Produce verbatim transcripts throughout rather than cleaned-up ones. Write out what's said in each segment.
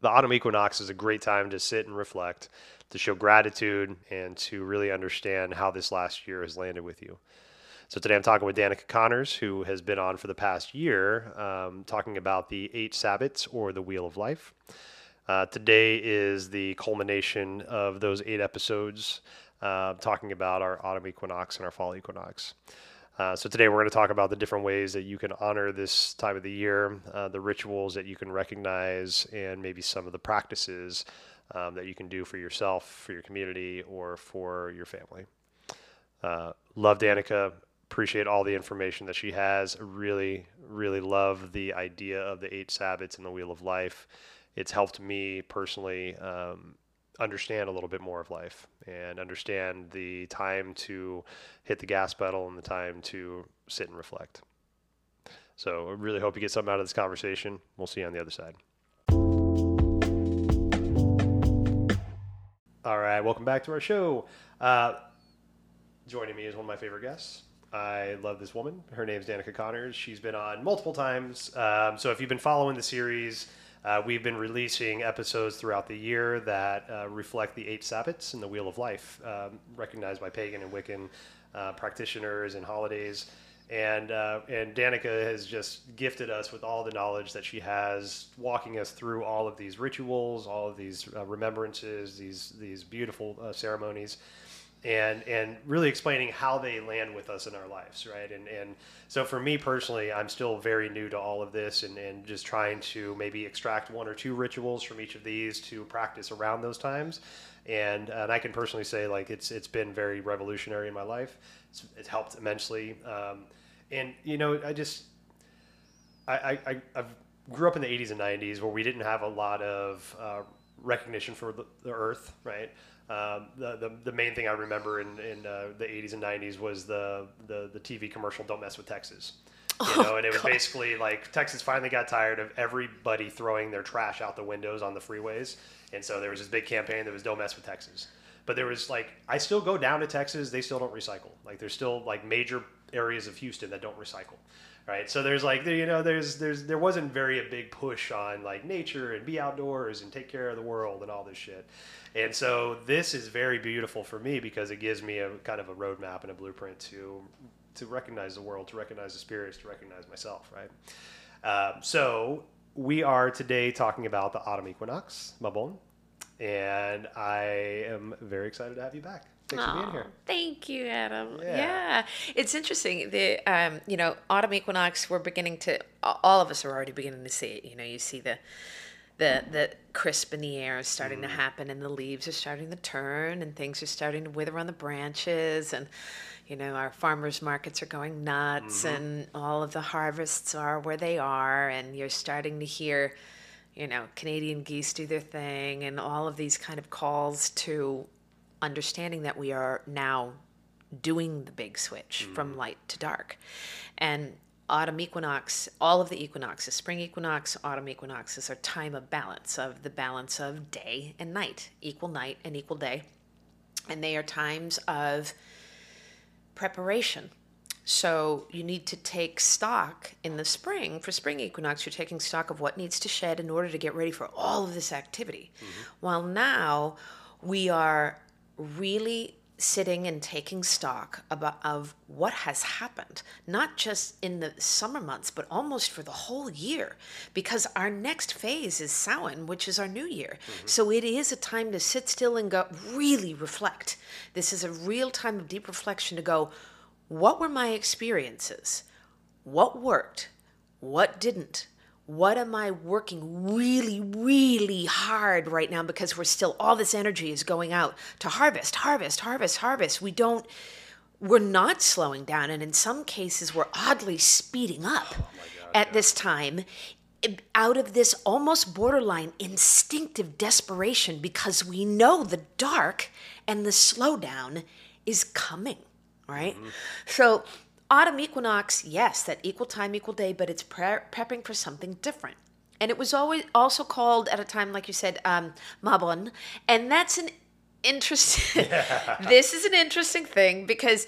The autumn equinox is a great time to sit and reflect, to show gratitude, and to really understand how this last year has landed with you. So today I'm talking with Danica Connors, who has been on for the past year, um, talking about the eight Sabbats or the Wheel of Life. Uh, today is the culmination of those eight episodes, uh, talking about our autumn equinox and our fall equinox. Uh, so today we're going to talk about the different ways that you can honor this time of the year, uh, the rituals that you can recognize, and maybe some of the practices um, that you can do for yourself, for your community, or for your family. Uh, love Danica. Appreciate all the information that she has. Really, really love the idea of the eight Sabbats and the Wheel of Life. It's helped me personally um, understand a little bit more of life and understand the time to hit the gas pedal and the time to sit and reflect. So I really hope you get something out of this conversation. We'll see you on the other side. All right, welcome back to our show. Uh, joining me is one of my favorite guests. I love this woman. Her name is Danica Connors. She's been on multiple times. Um, so if you've been following the series, Uh, we've been releasing episodes throughout the year that uh, reflect the eight Sabbats and the Wheel of Life, um, recognized by pagan and Wiccan uh, practitioners and holidays. And uh, and Danica has just gifted us with all the knowledge that she has, walking us through all of these rituals, all of these uh, remembrances, these these beautiful uh, ceremonies, and and really explaining how they land with us in our lives, right? And and so for me personally, I'm still very new to all of this, and, and just trying to maybe extract one or two rituals from each of these to practice around those times. And and I can personally say, like, it's it's been very revolutionary in my life. It's, it's helped immensely. Um, and you know, I just I I I grew up in the eighties and nineties where we didn't have a lot of uh, recognition for the, the earth, right? Um, the, the the main thing I remember in, in uh, the eighties and nineties was the, the the T V commercial "Don't Mess with Texas," you know, Oh, and it was God. basically like Texas finally got tired of everybody throwing their trash out the windows on the freeways, and so there was this big campaign that was "Don't Mess with Texas." But there was like, I still go down to Texas, they still don't recycle. Like there's still like major areas of Houston that don't recycle, right? So there's like, you know, there's there's there wasn't very a big push on like nature and be outdoors and take care of the world and all this shit. And so this is very beautiful for me because it gives me a kind of a roadmap and a blueprint to to recognize the world, to recognize the spirits, to recognize myself, right? Um, so we are today talking about the autumn equinox, Mabon, and I am very excited to have you back. Thanks for being Oh, here. thank you, Adam. Yeah. Yeah, it's interesting. The um, you know, autumn equinox. We're beginning to. All of us are already beginning to see it. You know, you see the, the the crisp in the air is starting to happen, and the leaves are starting to turn, and things are starting to wither on the branches, and you know, our farmers markets are going nuts, and all of the harvests are where they are, and you're starting to hear, you know, Canadian geese do their thing, and all of these kind of calls to understanding that we are now doing the big switch from light to dark. And autumn equinox, all of the equinoxes, spring equinox, autumn equinoxes are time of balance, of the balance of day and night, equal night and equal day. And they are times of preparation. So you need to take stock in the spring. For spring equinox, you're taking stock of what needs to shed in order to get ready for all of this activity. Mm-hmm. While now we are really sitting and taking stock about of what has happened, not just in the summer months, but almost for the whole year, because our next phase is Samhain, which is our new year. Mm-hmm. So it is a time to sit still and go really reflect. This is a real time of deep reflection to go, what were my experiences? What worked? What didn't? What am I working really, really hard right now because we're still, all this energy is going out to harvest, harvest, harvest, harvest. We don't, we're not slowing down. And in some cases, we're oddly speeding up Oh my God, at yeah. this time out of this almost borderline instinctive desperation because we know the dark and the slowdown is coming, right? Mm-hmm. So autumn equinox, yes, that equal time, equal day, but it's pre- prepping for something different. And it was always also called at a time, like you said, um, Mabon. And that's an interesting, yeah. This is an interesting thing because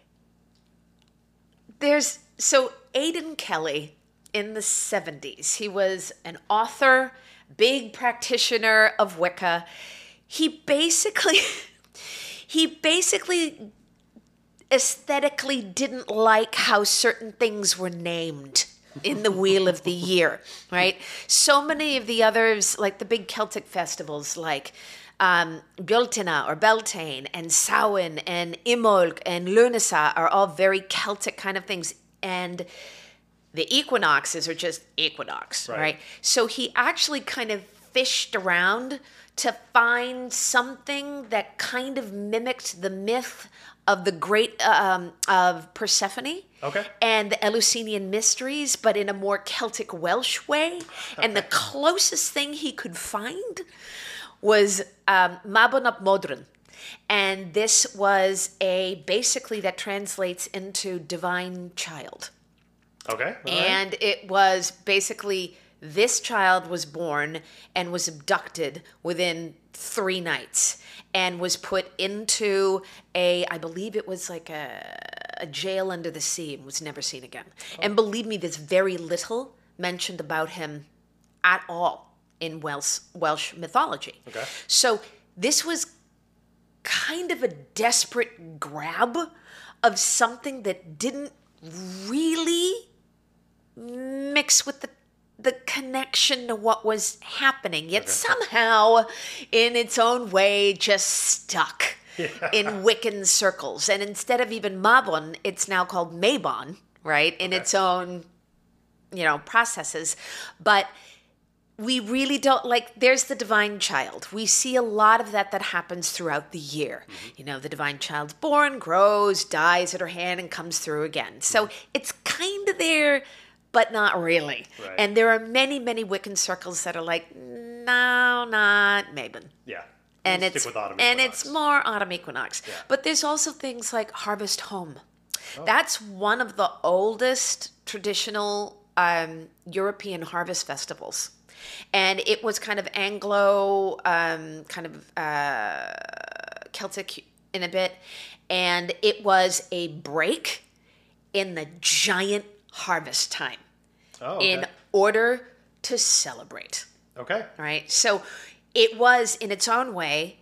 there's, so Aidan Kelly in the seventies, he was an author, big practitioner of Wicca. He basically, he basically aesthetically didn't like how certain things were named in the Wheel of the Year, right? So many of the others, like the big Celtic festivals, like um, Beltane or Beltane and Samhain and Imbolc and Lunasa are all very Celtic kind of things. And the equinoxes are just equinox, right. right? So he actually kind of fished around to find something that kind of mimicked the myth of the great um, of Persephone, okay, and the Eleusinian mysteries, but in a more Celtic Welsh way. Okay. And the closest thing he could find was um, Mabon ap Modron. And this was a, basically that translates into divine child. Okay. All and right. It was basically this child was born and was abducted within three nights and was put into a, I believe it was like a, a jail under the sea and was never seen again. Oh. And believe me, there's very little mentioned about him at all in Welsh, Welsh mythology. Okay. So this was kind of a desperate grab of something that didn't really mix with the the connection to what was happening, yet okay. somehow in its own way just stuck yeah. in Wiccan circles. And instead of even Mabon, it's now called Mabon, right? In okay. its own, you know, processes. But we really don't, like, there's the divine child. We see a lot of that that happens throughout the year. Mm-hmm. You know, the divine child's born, grows, dies at her hand, and comes through again. So mm-hmm. it's kind of there, but not really. Right. And there are many, many Wiccan circles that are like, no, not Mabon. Yeah. And we'll it's and it's more autumn equinox. Yeah. But there's also things like Harvest Home. Oh. That's one of the oldest traditional um, European harvest festivals. And it was kind of Anglo, um, kind of uh, Celtic in a bit. And it was a break in the giant harvest time oh, okay. in order to celebrate. Okay. Right? So it was, in its own way,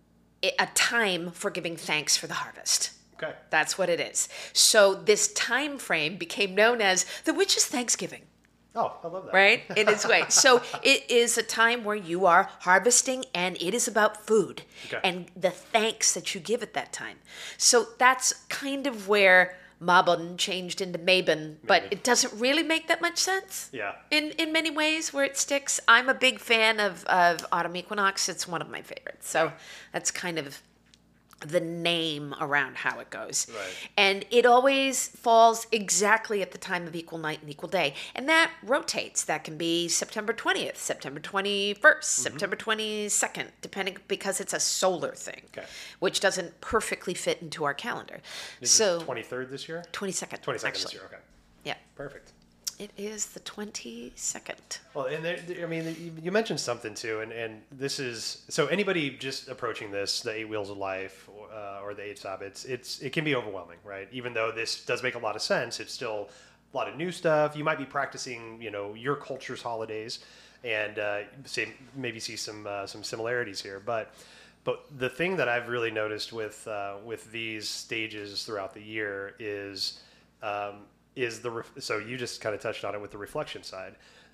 a time for giving thanks for the harvest. Okay. That's what it is. So this time frame became known as the Witches' Thanksgiving. Oh, I love that. Right? In its way. So it is a time where you are harvesting, and it is about food okay. and the thanks that you give at that time. So that's kind of where Mabon changed into Mabon, but it doesn't really make that much sense. Yeah. In in many ways where it sticks. I'm a big fan of, of Autumn Equinox. It's one of my favorites. So that's kind of the name around how it goes. Right. And it always falls exactly at the time of equal night and equal day. And that rotates. That can be September twentieth, September twenty-first, mm-hmm. September twenty-second, depending, because it's a solar thing, okay. which doesn't perfectly fit into our calendar. Is so it twenty-third this year? twenty-second. twenty-second actually. this year, okay. Yeah. Perfect. It is the twenty-second. Well, and there, I mean, you mentioned something too, and, and this is, so anybody just approaching this, the Eight Wheels of Life, or, uh, or the Eight Sabbats, it's it can be overwhelming, right? Even though this does make a lot of sense, it's still a lot of new stuff. You might be practicing, you know, your culture's holidays, and uh, say maybe see some uh, some similarities here, but. But the thing that I've really noticed with uh, with these stages throughout the year is um, is the ref- so you just kind of touched on it with the reflection side.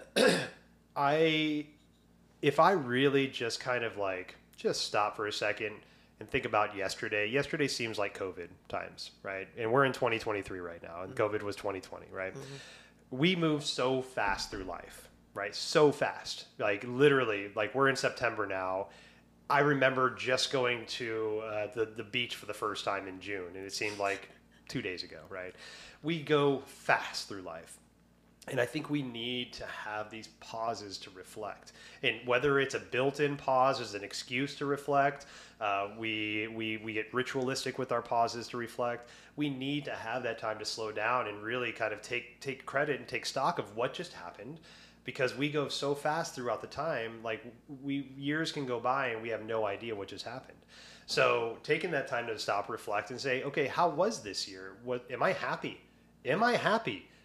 I if I really just kind of like just stop for a second and think about yesterday. Yesterday seems like COVID times, right? And we're in twenty twenty-three right now, and mm-hmm. COVID was twenty twenty, right? Mm-hmm. We move so fast through life, right? So fast, like literally, like we're in September now. I remember just going to uh, the the beach for the first time in June, and it seemed like two days ago, right? We go fast through life, and I think we need to have these pauses to reflect. And whether it's a built-in pause as an excuse to reflect, uh, we we we get ritualistic with our pauses to reflect. We need to have that time to slow down and really kind of take take credit and take stock of what just happened. Because we go so fast throughout the time, like we years can go by and we have no idea what just happened. So taking that time to stop, reflect, and say, okay, how was this year? What am I happy? Am I happy?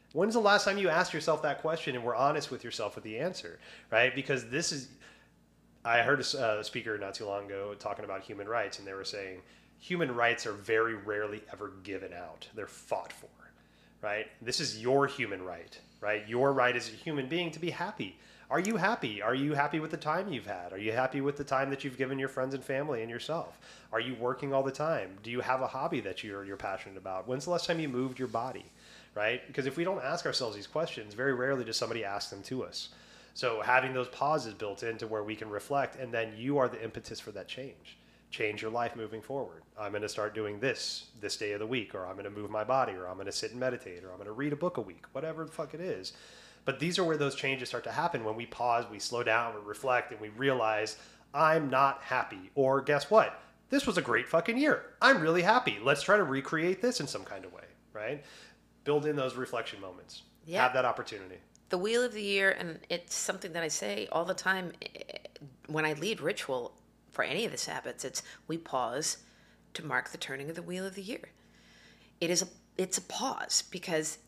When's the last time you asked yourself that question and were honest with yourself with the answer, right? Because this is, I heard a uh, speaker not too long ago talking about human rights, and they were saying human rights are very rarely ever given out. They're fought for, right? This is your human right, right? Your right as a human being to be happy. Are you happy? Are you happy with the time you've had? Are you happy with the time that you've given your friends and family and yourself? Are you working all the time? Do you have a hobby that you're you're passionate about? When's the last time you moved your body, right? Because if we don't ask ourselves these questions, very rarely does somebody ask them to us. So having those pauses built into where we can reflect, and then you are the impetus for that change. Change your life moving forward. I'm going to start doing this this day of the week, or I'm going to move my body, or I'm going to sit and meditate, or I'm going to read a book a week, whatever the fuck it is. But these are where those changes start to happen when we pause, we slow down, we reflect, and we realize I'm not happy. Or guess what? This was a great fucking year. I'm really happy. Let's try to recreate this in some kind of way, right? Build in those reflection moments. Yeah. Have that opportunity. The wheel of the year, and it's something that I say all the time when I lead ritual for any of the Sabbats, it's we pause to mark the turning of the wheel of the year. It is a it's a pause because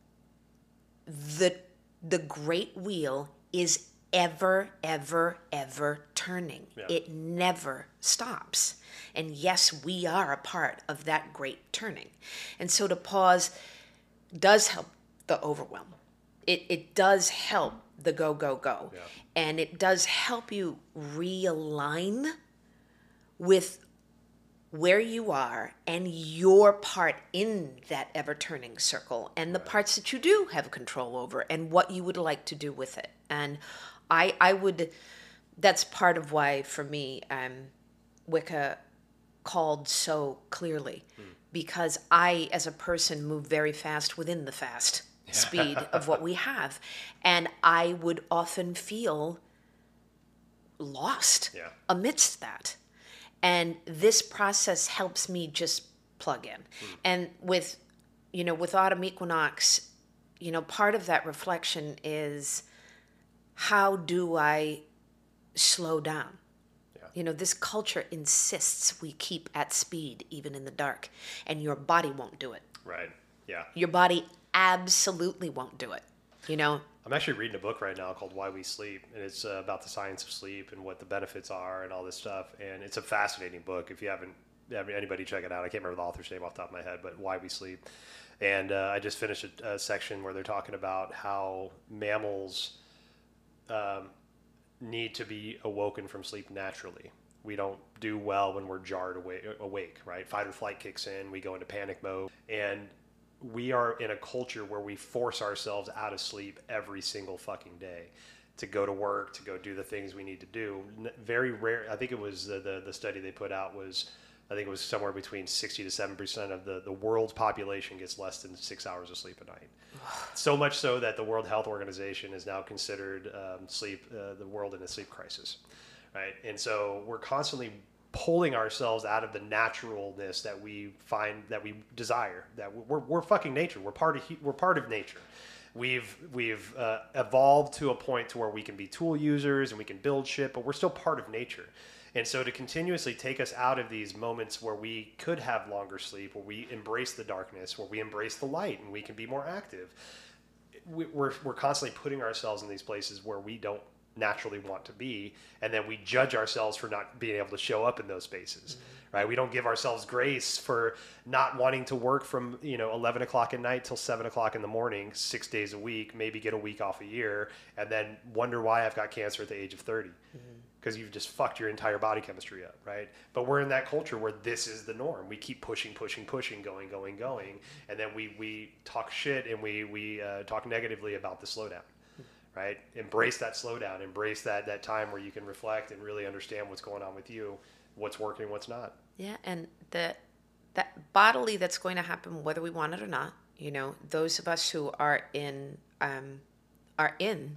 the the great wheel is ever, ever, ever turning. Yeah. It never stops. And yes, we are a part of that great turning. And so to pause does help the overwhelm. It it does help the go, go, go. Yeah. And it does help you realign with where you are and your part in that ever-turning circle and the right. parts that you do have control over and what you would like to do with it. And I I would, that's part of why, for me, um, Wicca called so clearly, hmm. because I, as a person, move very fast within the fast speed of what we have. And I would often feel lost yeah. amidst that. And this process helps me just plug in. Mm. And with, you know, with autumn equinox, you know, part of that reflection is how do I slow down? Yeah. You know, this culture insists we keep at speed even in the dark, and your body won't do it. Right. Yeah. Your body absolutely won't do it. You know, I'm actually reading a book right now called Why We Sleep, and it's uh, about the science of sleep and what the benefits are and all this stuff. And it's a fascinating book. If you haven't, anybody check it out. I can't remember the author's name off the top of my head, but Why We Sleep. And uh, I just finished a, a section where they're talking about how mammals um, need to be awoken from sleep naturally. We don't do well when we're jarred awake, awake, right? Fight or flight kicks in. We go into panic mode. And we are in a culture where we force ourselves out of sleep every single fucking day to go to work, to go do the things we need to do. Very rare. I think it was the, the, the study they put out was, I think it was somewhere between sixty to seven percent of the, the world's population gets less than six hours of sleep a night. So much so that the World Health Organization is now considered um, sleep, uh, the world in a sleep crisis, right? And so we're constantly pulling ourselves out of the naturalness that we find, that we desire, that we're, we're fucking nature. We're part of, we're part of nature. We've, we've uh, evolved to a point to where we can be tool users and we can build shit, but we're still part of nature. And so to continuously take us out of these moments where we could have longer sleep, where we embrace the darkness, where we embrace the light and we can be more active, we're, we're constantly putting ourselves in these places where we don't naturally want to be, and then we judge ourselves for not being able to show up in those spaces. Mm-hmm. Right? We don't give ourselves grace for not wanting to work from, you know, eleven o'clock at night till seven o'clock in the morning, six days a week, maybe get a week off a year, and then wonder why I've got cancer at the age of thirty. Because mm-hmm. you've just fucked your entire body chemistry up, right? But we're in that culture where this is the norm. We keep pushing, pushing, pushing, going, going, going, and then we we talk shit and we we uh, talk negatively about the slowdown. Right? Embrace that slowdown. Embrace that that time where you can reflect and really understand what's going on with you, what's working, what's not. Yeah, and the that bodily that's going to happen whether we want it or not. You know, those of us who are in um, are in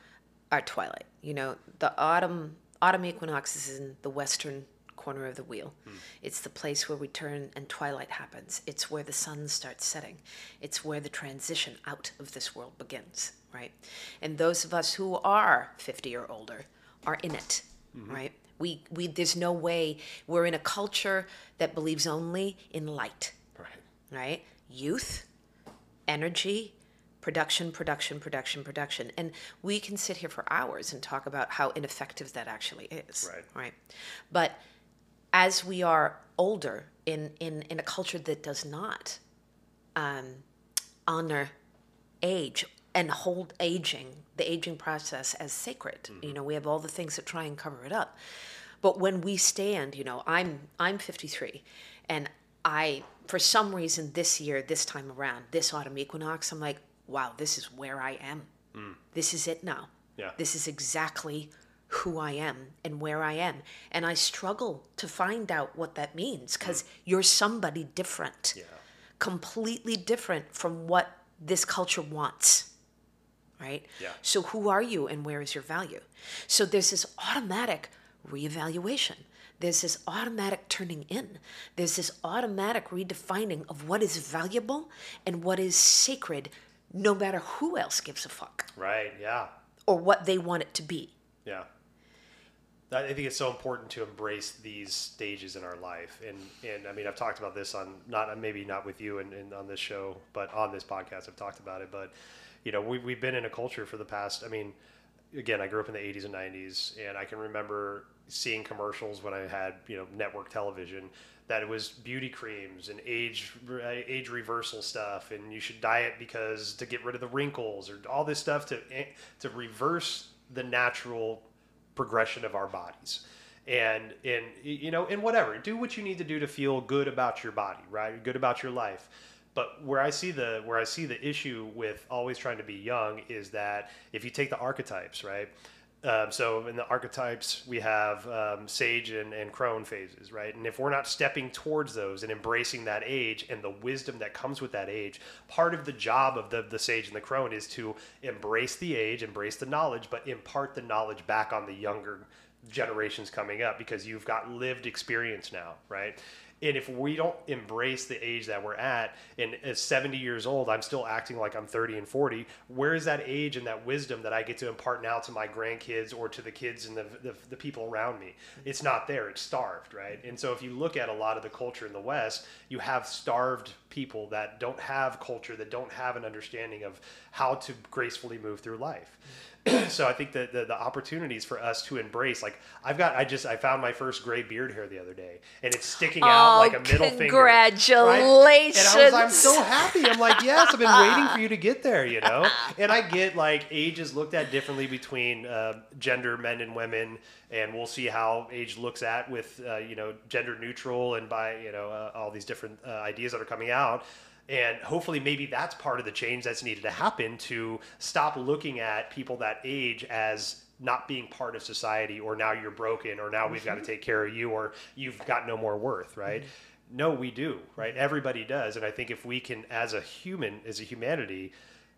our twilight. You know, the autumn autumn equinox is in the western corner of the wheel. Hmm. It's the place where we turn and twilight happens. It's where the sun starts setting. It's where the transition out of this world begins. Right? And those of us who are fifty or older are in it, mm-hmm. right? We, we, there's no way, we're in a culture that believes only in light, right? Right? Youth, energy, production, production, production, production. And we can sit here for hours and talk about how ineffective that actually is. Right. Right. But as we are older in, in, in a culture that does not um, honor age and hold aging, the aging process as sacred, mm-hmm. you know, we have all the things that try and cover it up. But when we stand, you know, I'm I'm fifty-three, and I, for some reason this year, this time around, this autumn equinox, I'm like, wow, this is where I am. Mm. This is it now. Yeah. This is exactly who I am and where I am. And I struggle to find out what that means, because mm. you're somebody different, yeah. completely different from what this culture wants. Right? Yeah. So who are you and where is your value? So there's this automatic reevaluation. There's this automatic turning in. There's this automatic redefining of what is valuable and what is sacred, no matter who else gives a fuck. Right, yeah. Or what they want it to be. Yeah. I think it's so important to embrace these stages in our life. And, and I mean, I've talked about this on, not maybe not with you and, and on this show, but on this podcast I've talked about it. But, you know, we, we've been in a culture for the past, I mean, again, I grew up in the eighties and nineties, and I can remember seeing commercials when I had, you know, network television, that it was beauty creams and age age reversal stuff, and you should diet because to get rid of the wrinkles, or all this stuff to to reverse the natural progression of our bodies. And and you know, and whatever, do what you need to do to feel good about your body, right? Good about your life. But where I see the where I see the issue with always trying to be young is that if you take the archetypes, right? Um, so in the archetypes, we have um, sage and, and crone phases, right? And if we're not stepping towards those and embracing that age and the wisdom that comes with that age, part of the job of the, the sage and the crone is to embrace the age, embrace the knowledge, but impart the knowledge back on the younger generations coming up, because you've got lived experience now, right? And if we don't embrace the age that we're at, and at seventy years old, I'm still acting like I'm thirty and forty, where is that age and that wisdom that I get to impart now to my grandkids or to the kids and the, the, the people around me? It's not there. It's starved, right? And so if you look at a lot of the culture in the West, you have starved people that don't have culture, that don't have an understanding of how to gracefully move through life. So I think that the, the opportunities for us to embrace, like I've got, I just, I found my first gray beard hair the other day, and it's sticking out oh, like a middle congratulations. finger. Congratulations. Right? And I was, I'm so happy. I'm like, yes, I've been waiting for you to get there, you know? And I get like age is looked at differently between uh, gender, men and women. And we'll see how age looks at with, uh, you know, gender neutral and by, you know, uh, all these different uh, ideas that are coming out. And hopefully maybe that's part of the change that's needed to happen, to stop looking at people that age as not being part of society, or now you're broken, or now we've got to take care of you, or you've got no more worth, right? Mm-hmm. No, we do, right? Everybody does. And I think if we can, as a human, as a humanity,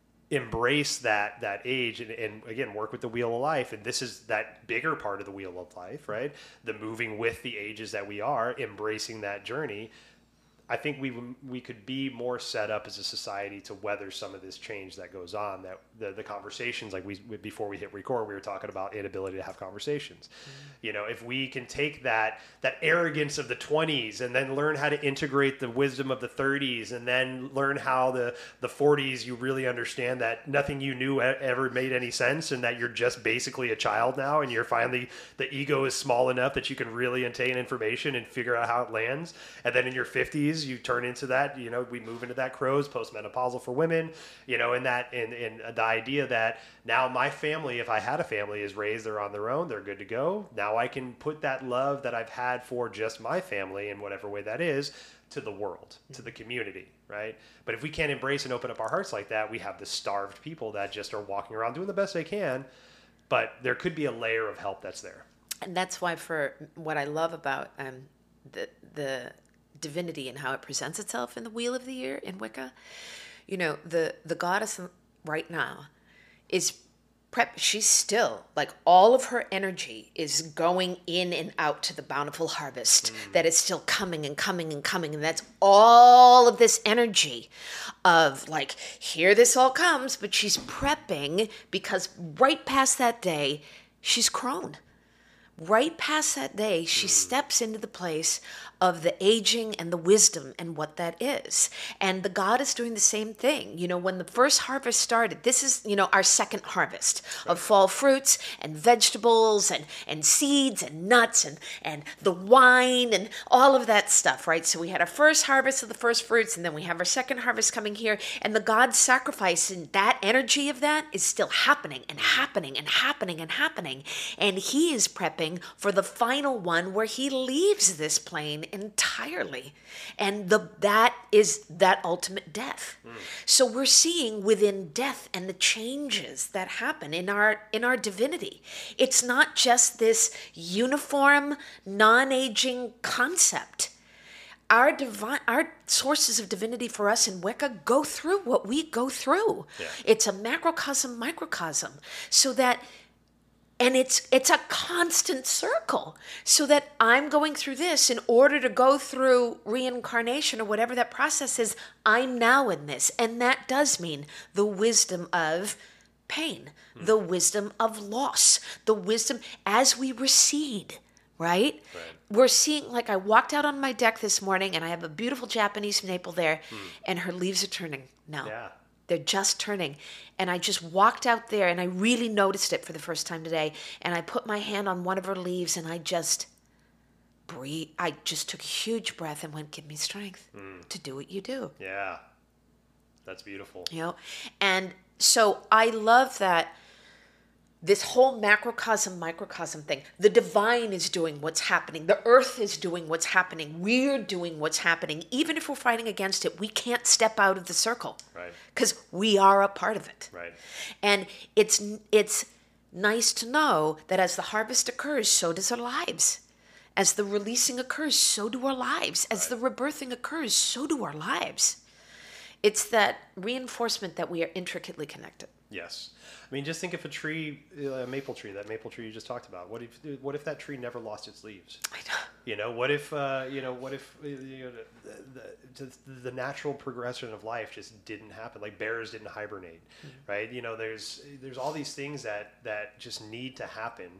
embrace that that age and, and again work with the wheel of life, and this is that bigger part of the wheel of life, right? The moving with the ages that we are, embracing that journey, I think we we could be more set up as a society to weather some of this change that goes on. That the, the conversations, like we before we hit record, we were talking about inability to have conversations. Mm-hmm. You know, if we can take that that arrogance of the twenties and then learn how to integrate the wisdom of the thirties, and then learn how the the forties you really understand that nothing you knew ever made any sense, and that you're just basically a child now, and you're finally, the ego is small enough that you can really attain information and figure out how it lands. And then in your fifties, you turn into that, you know, we move into that Crows, postmenopausal for women, you know, and that, and, and the idea that now my family, if I had a family, is raised, they're on their own, they're good to go. Now I can put that love that I've had for just my family, in whatever way that is, to the world, to the community, right? But if we can't embrace and open up our hearts like that, we have the starved people that just are walking around doing the best they can, but there could be a layer of help that's there. And that's why, for what I love about um, the the divinity and how it presents itself in the Wheel of the Year in Wicca, you know, the the goddess right now is prep. She's still, like, all of her energy is going in and out to the bountiful harvest mm. that is still coming and coming and coming. And that's all of this energy of, like, here this all comes, but she's prepping, because right past that day, she's crone. right past that day, she mm. steps into the place of the aging and the wisdom and what that is. And the God is doing the same thing. You know, when the first harvest started, this is, you know, our second harvest right. of fall fruits and vegetables and, and seeds and nuts and, and the wine and all of that stuff, right? So we had our first harvest of the first fruits, and then we have our second harvest coming here. And the God sacrifice and that energy of that is still happening and happening and happening and happening. And he is prepping for the final one where he leaves this plane entirely, and the that is that ultimate death. Mm. So we're seeing within death and the changes that happen in our in our divinity. It's not just this uniform, non-aging concept. Our divine, our sources of divinity for us in Wicca go through what we go through. Yeah. It's a macrocosm, microcosm, so that. And it's it's a constant circle, so that I'm going through this in order to go through reincarnation or whatever that process is. I'm now in this. And that does mean the wisdom of pain, mm. the wisdom of loss, the wisdom as we recede, right? right? We're seeing, like I walked out on my deck this morning and I have a beautiful Japanese maple there mm. and her leaves are turning now. Yeah. They're just turning. And I just walked out there and I really noticed it for the first time today. And I put my hand on one of her leaves and I just breathe. I just took a huge breath and went, give me strength mm. to do what you do. Yeah. That's beautiful. You know, and so I love that this whole macrocosm, microcosm thing. The divine is doing what's happening. The earth is doing what's happening. We're doing what's happening. Even if we're fighting against it, we can't step out of the circle. Right. Because we are a part of it. Right. And it's it's nice to know that as the harvest occurs, so does our lives. As the releasing occurs, so do our lives. As right. the rebirthing occurs, so do our lives. It's that reinforcement that we are intricately connected. Yes. I mean, just think if a tree, a maple tree, that maple tree you just talked about, what if what if that tree never lost its leaves? I know. You know, what if, uh, you know, what if you know, the, the, the natural progression of life just didn't happen? Like bears didn't hibernate, mm-hmm. right? You know, there's there's all these things that, that just need to happen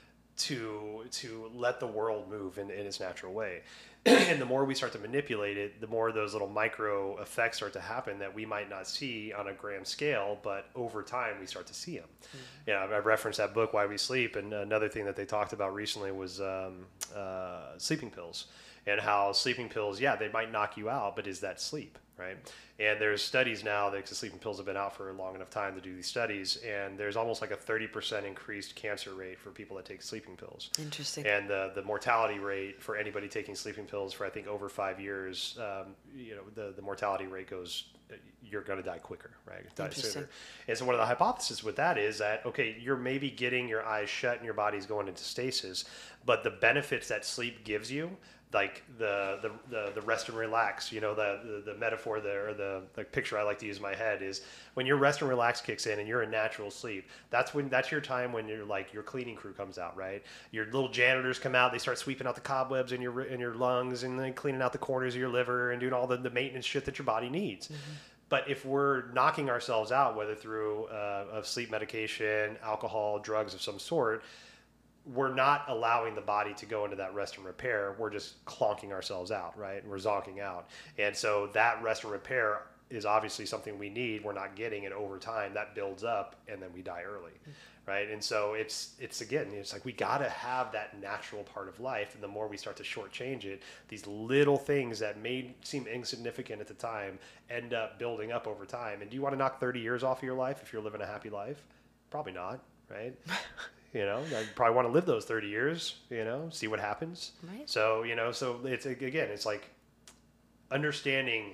to to let the world move in, in its natural way. And the more we start to manipulate it, the more those little micro effects start to happen that we might not see on a grand scale, but over time we start to see them. Mm-hmm. Yeah, I referenced that book, Why We Sleep, and another thing that they talked about recently was um, uh, sleeping pills, and how sleeping pills, yeah, they might knock you out, but is that sleep, right? And there's studies now that the sleeping pills have been out for a long enough time to do these studies, and there's almost like a thirty percent increased cancer rate for people that take sleeping pills. Interesting. And the the mortality rate for anybody taking sleeping pills for I think over five years, um, you know, the the mortality rate goes, you're going to die quicker, right? Die sooner. And so one of the hypotheses with that is that, okay, you're maybe getting your eyes shut and your body's going into stasis, but the benefits that sleep gives you, like the, the the the rest and relax, you know, the the, the metaphor there, or the, the picture I like to use in my head is when your rest and relax kicks in and you're in natural sleep, that's when that's your time when you're like your cleaning crew comes out, right? Your little janitors come out, they start sweeping out the cobwebs in your in your lungs and then cleaning out the corners of your liver and doing all the, the maintenance shit that your body needs. Mm-hmm. But if we're knocking ourselves out, whether through uh, of sleep medication, alcohol, drugs of some sort, we're not allowing the body to go into that rest and repair. We're just clonking ourselves out, right? And we're zonking out. And so that rest and repair is obviously something we need. We're not getting it over time. That builds up, and then we die early, right? And so it's, it's again, it's like we got to have that natural part of life. And the more we start to shortchange it, these little things that may seem insignificant at the time end up building up over time. And do you want to knock thirty years off of your life if you're living a happy life? Probably not, right? You know, I probably want to live those thirty years, you know, see what happens. Right. So, you know, so it's, again, it's like understanding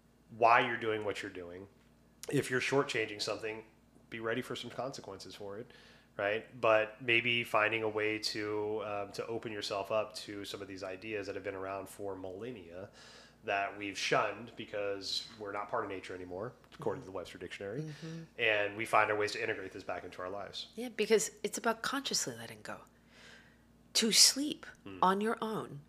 why you're doing what you're doing. If you're shortchanging something, be ready for some consequences for it, right? But maybe finding a way to um, to open yourself up to some of these ideas that have been around for millennia that we've shunned because we're not part of nature anymore, according to the Webster Dictionary. Mm-hmm. And we find our ways to integrate this back into our lives. Yeah, because it's about consciously letting go. To sleep mm. on your own,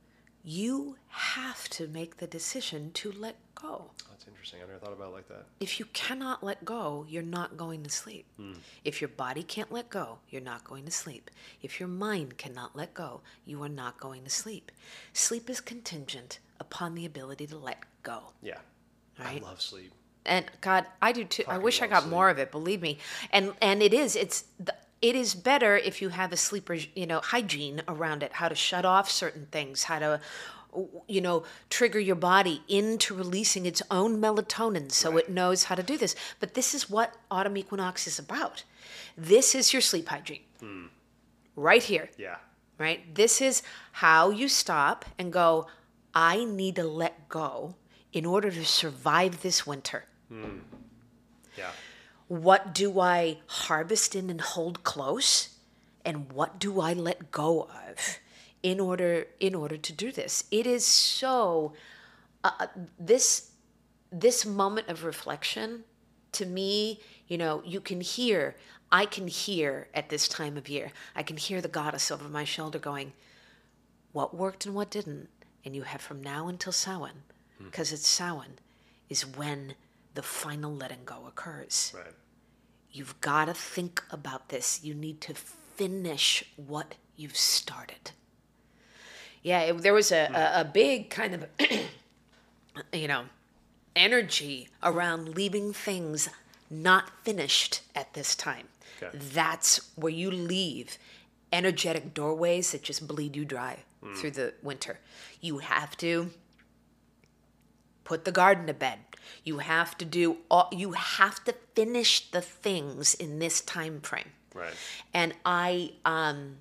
you have to make the decision to let go. That's interesting. I never thought about it like that. If you cannot let go, you're not going to sleep. Mm. If your body can't let go, you're not going to sleep. If your mind cannot let go, you are not going to sleep. Sleep is contingent upon the ability to let go. Yeah. Right? I love sleep. And God, I do too. Fucking I wish I love got sleep. more of it, believe me. And and it is, it's the, it is better if you have a sleep, reg- you know, hygiene around it, how to shut off certain things, how to, you know, trigger your body into releasing its own melatonin so Right. it knows how to do this. But this is what autumn equinox is about. This is your sleep hygiene. Hmm. Right here. Yeah. Right? This is how you stop and go, I need to let go in order to survive this winter. Hmm. Yeah. What do I harvest in and hold close? And what do I let go of in order in order to do this? It is so uh, this this moment of reflection, to me, you know, you can hear, I can hear at this time of year, I can hear the goddess over my shoulder going, what worked and what didn't? And you have from now until Samhain, because it's Samhain, is when the final letting go occurs. Right. You've got to think about this. You need to finish what you've started. Yeah, it, there was a, a, a big kind of, you know, energy around leaving things not finished at this time. Okay. That's where you leave energetic doorways that just bleed you dry mm. through the winter. You have to put the garden to bed. You have to do all, you have to finish the things in this time frame. Right. And I um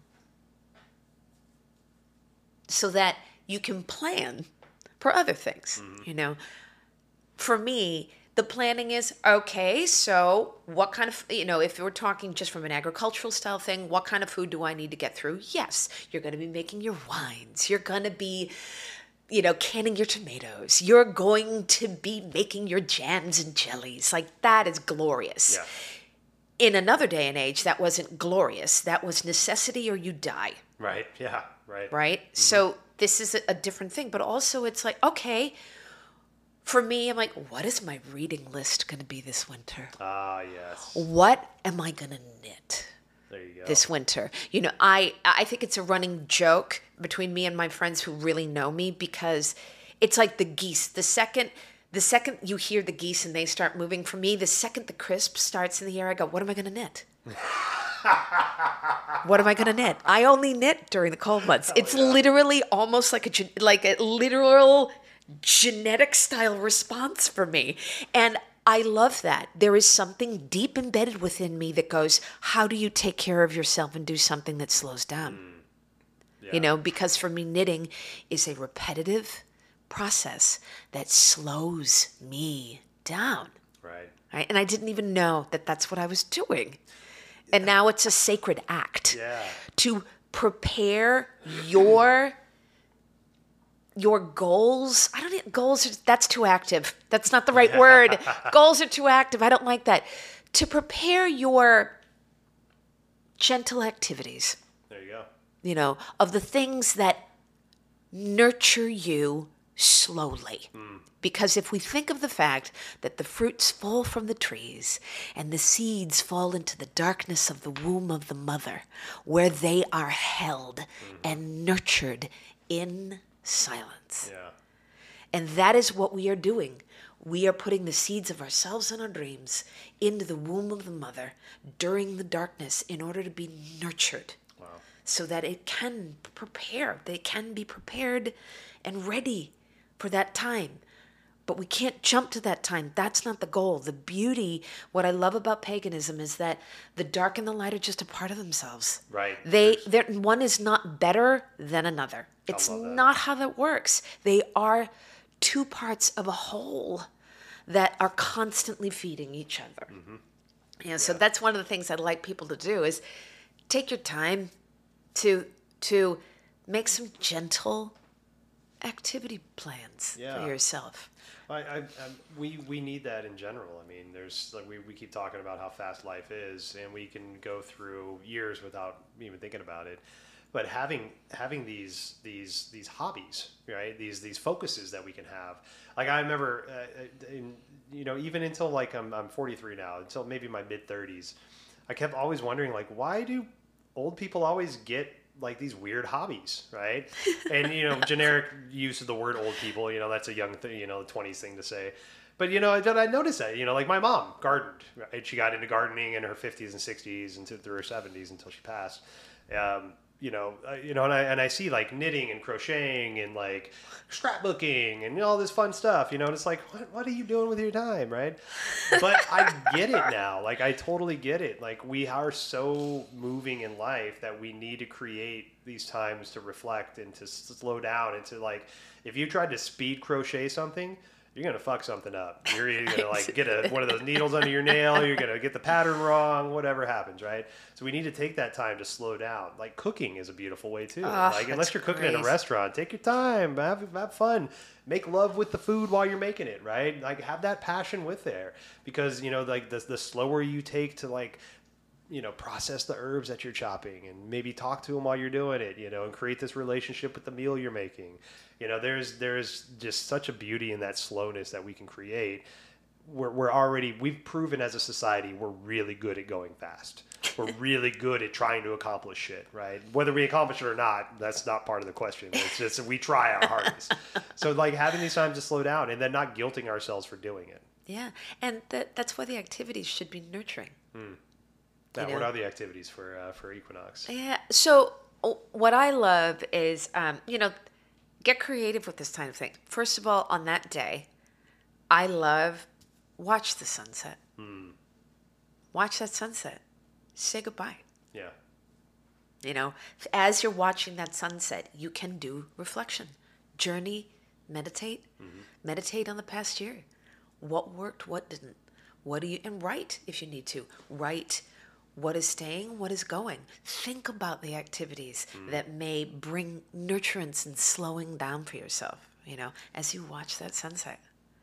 so that you can plan for other things, mm-hmm. you know. For me, the planning is, okay, so what kind of, you know, if we're talking just from an agricultural style thing, what kind of food do I need to get through? Yes, you're going to be making your wines. You're going to be, you know, canning your tomatoes. You're going to be making your jams and jellies. Like, that is glorious. Yeah. In another day and age, that wasn't glorious. That was necessity or you die. Right. Yeah. Right. Right? Mm-hmm. So this is a, a different thing. But also it's like, okay, for me, I'm like, what is my reading list going to be this winter? Ah, yes. What am I going to knit? There you go. This winter. You know, I, I think it's a running joke between me and my friends who really know me, because it's like the geese. The second the second you hear the geese and they start moving, for me, the second the crisp starts in the air, I go, what am I going to knit? What am I going to knit? I only knit during the cold months. It's yeah. literally almost like a ge- like a literal genetic style response for me. And I love that. There is something deep embedded within me that goes, how do you take care of yourself and do something that slows down? Mm. Yeah. You know, because for me, knitting is a repetitive process that slows me down. Right. Right. And I didn't even know that that's what I was doing. And now it's a sacred act yeah. to prepare your your goals. I don't need goals. Are, that's too active. That's not the right word. Goals are too active. I don't like that. To prepare your gentle activities. There you go. You know, of the things that nurture you slowly. Mm. Because if we think of the fact that the fruits fall from the trees and the seeds fall into the darkness of the womb of the mother, where they are held mm-hmm. and nurtured in silence. Yeah. And that is what we are doing. We are putting the seeds of ourselves and our dreams into the womb of the mother during the darkness in order to be nurtured. Wow. So that it can prepare. They can be prepared and ready for that time. But we can't jump to that time. That's not the goal. The beauty, what I love about paganism is that the dark and the light are just a part of themselves. Right. They, one is not better than another. It's not how that works. They are two parts of a whole that are constantly feeding each other. Mm-hmm. Yeah, so yeah. that's one of the things I'd like people to do is take your time to to make some gentle activity plans yeah. for yourself. I, I, I, we we need that in general. I mean, there's like we, we keep talking about how fast life is, and we can go through years without even thinking about it. but having having these these these hobbies, right? These these focuses that we can have. Like I remember, uh, in, you know, even until like I'm I'm forty-three now, until maybe my mid thirties, I kept always wondering like, why do old people always get like these weird hobbies, right? And you know, generic use of the word old people, you know, that's a young thing, you know, twenties thing to say. But you know, I, I noticed that, you know, like my mom gardened, right? She got into gardening in her fifties and sixties and through her seventies until she passed. Um, you know, uh, you know, and I and I see like knitting and crocheting and like scrapbooking and you know, all this fun stuff, you know, and it's like, what what are you doing with your time, right? But I get it now. Like I totally get it. Like we are so moving in life that we need to create these times to reflect and to slow down and to like, if you tried to speed crochet something, you're gonna fuck something up. You're either gonna like get a, one of those needles under your nail. You're gonna get the pattern wrong. Whatever happens, right? So we need to take that time to slow down. Like cooking is a beautiful way too. Oh, like unless you're cooking great. in a restaurant, take your time, have have fun, make love with the food while you're making it, right? Like have that passion with there because you know like the the slower you take to like you know, process the herbs that you're chopping and maybe talk to them while you're doing it, you know, and create this relationship with the meal you're making. You know, there's there's just such a beauty in that slowness that we can create. We're, we're already, we've proven as a society, we're really good at going fast. We're really good at trying to accomplish shit, right? Whether we accomplish it or not, that's not part of the question. It's just we try our hardest. So like having these times to slow down and then not guilting ourselves for doing it. Yeah. And that, that's why the activities should be nurturing. Hmm. Now, You know? what are the activities for uh, for Equinox? Yeah. So oh, what I love is, um, you know, get creative with this kind of thing. First of all, on that day, I love watch the sunset. Hmm. Watch that sunset. Say goodbye. Yeah. You know, as you're watching that sunset, you can do reflection, journey, meditate, mm-hmm. meditate on the past year. What worked, what didn't. What do you, and write if you need to. Write what is staying, what is going. Think about the activities mm. that may bring nurturance and slowing down for yourself, you know, as you watch that sunset,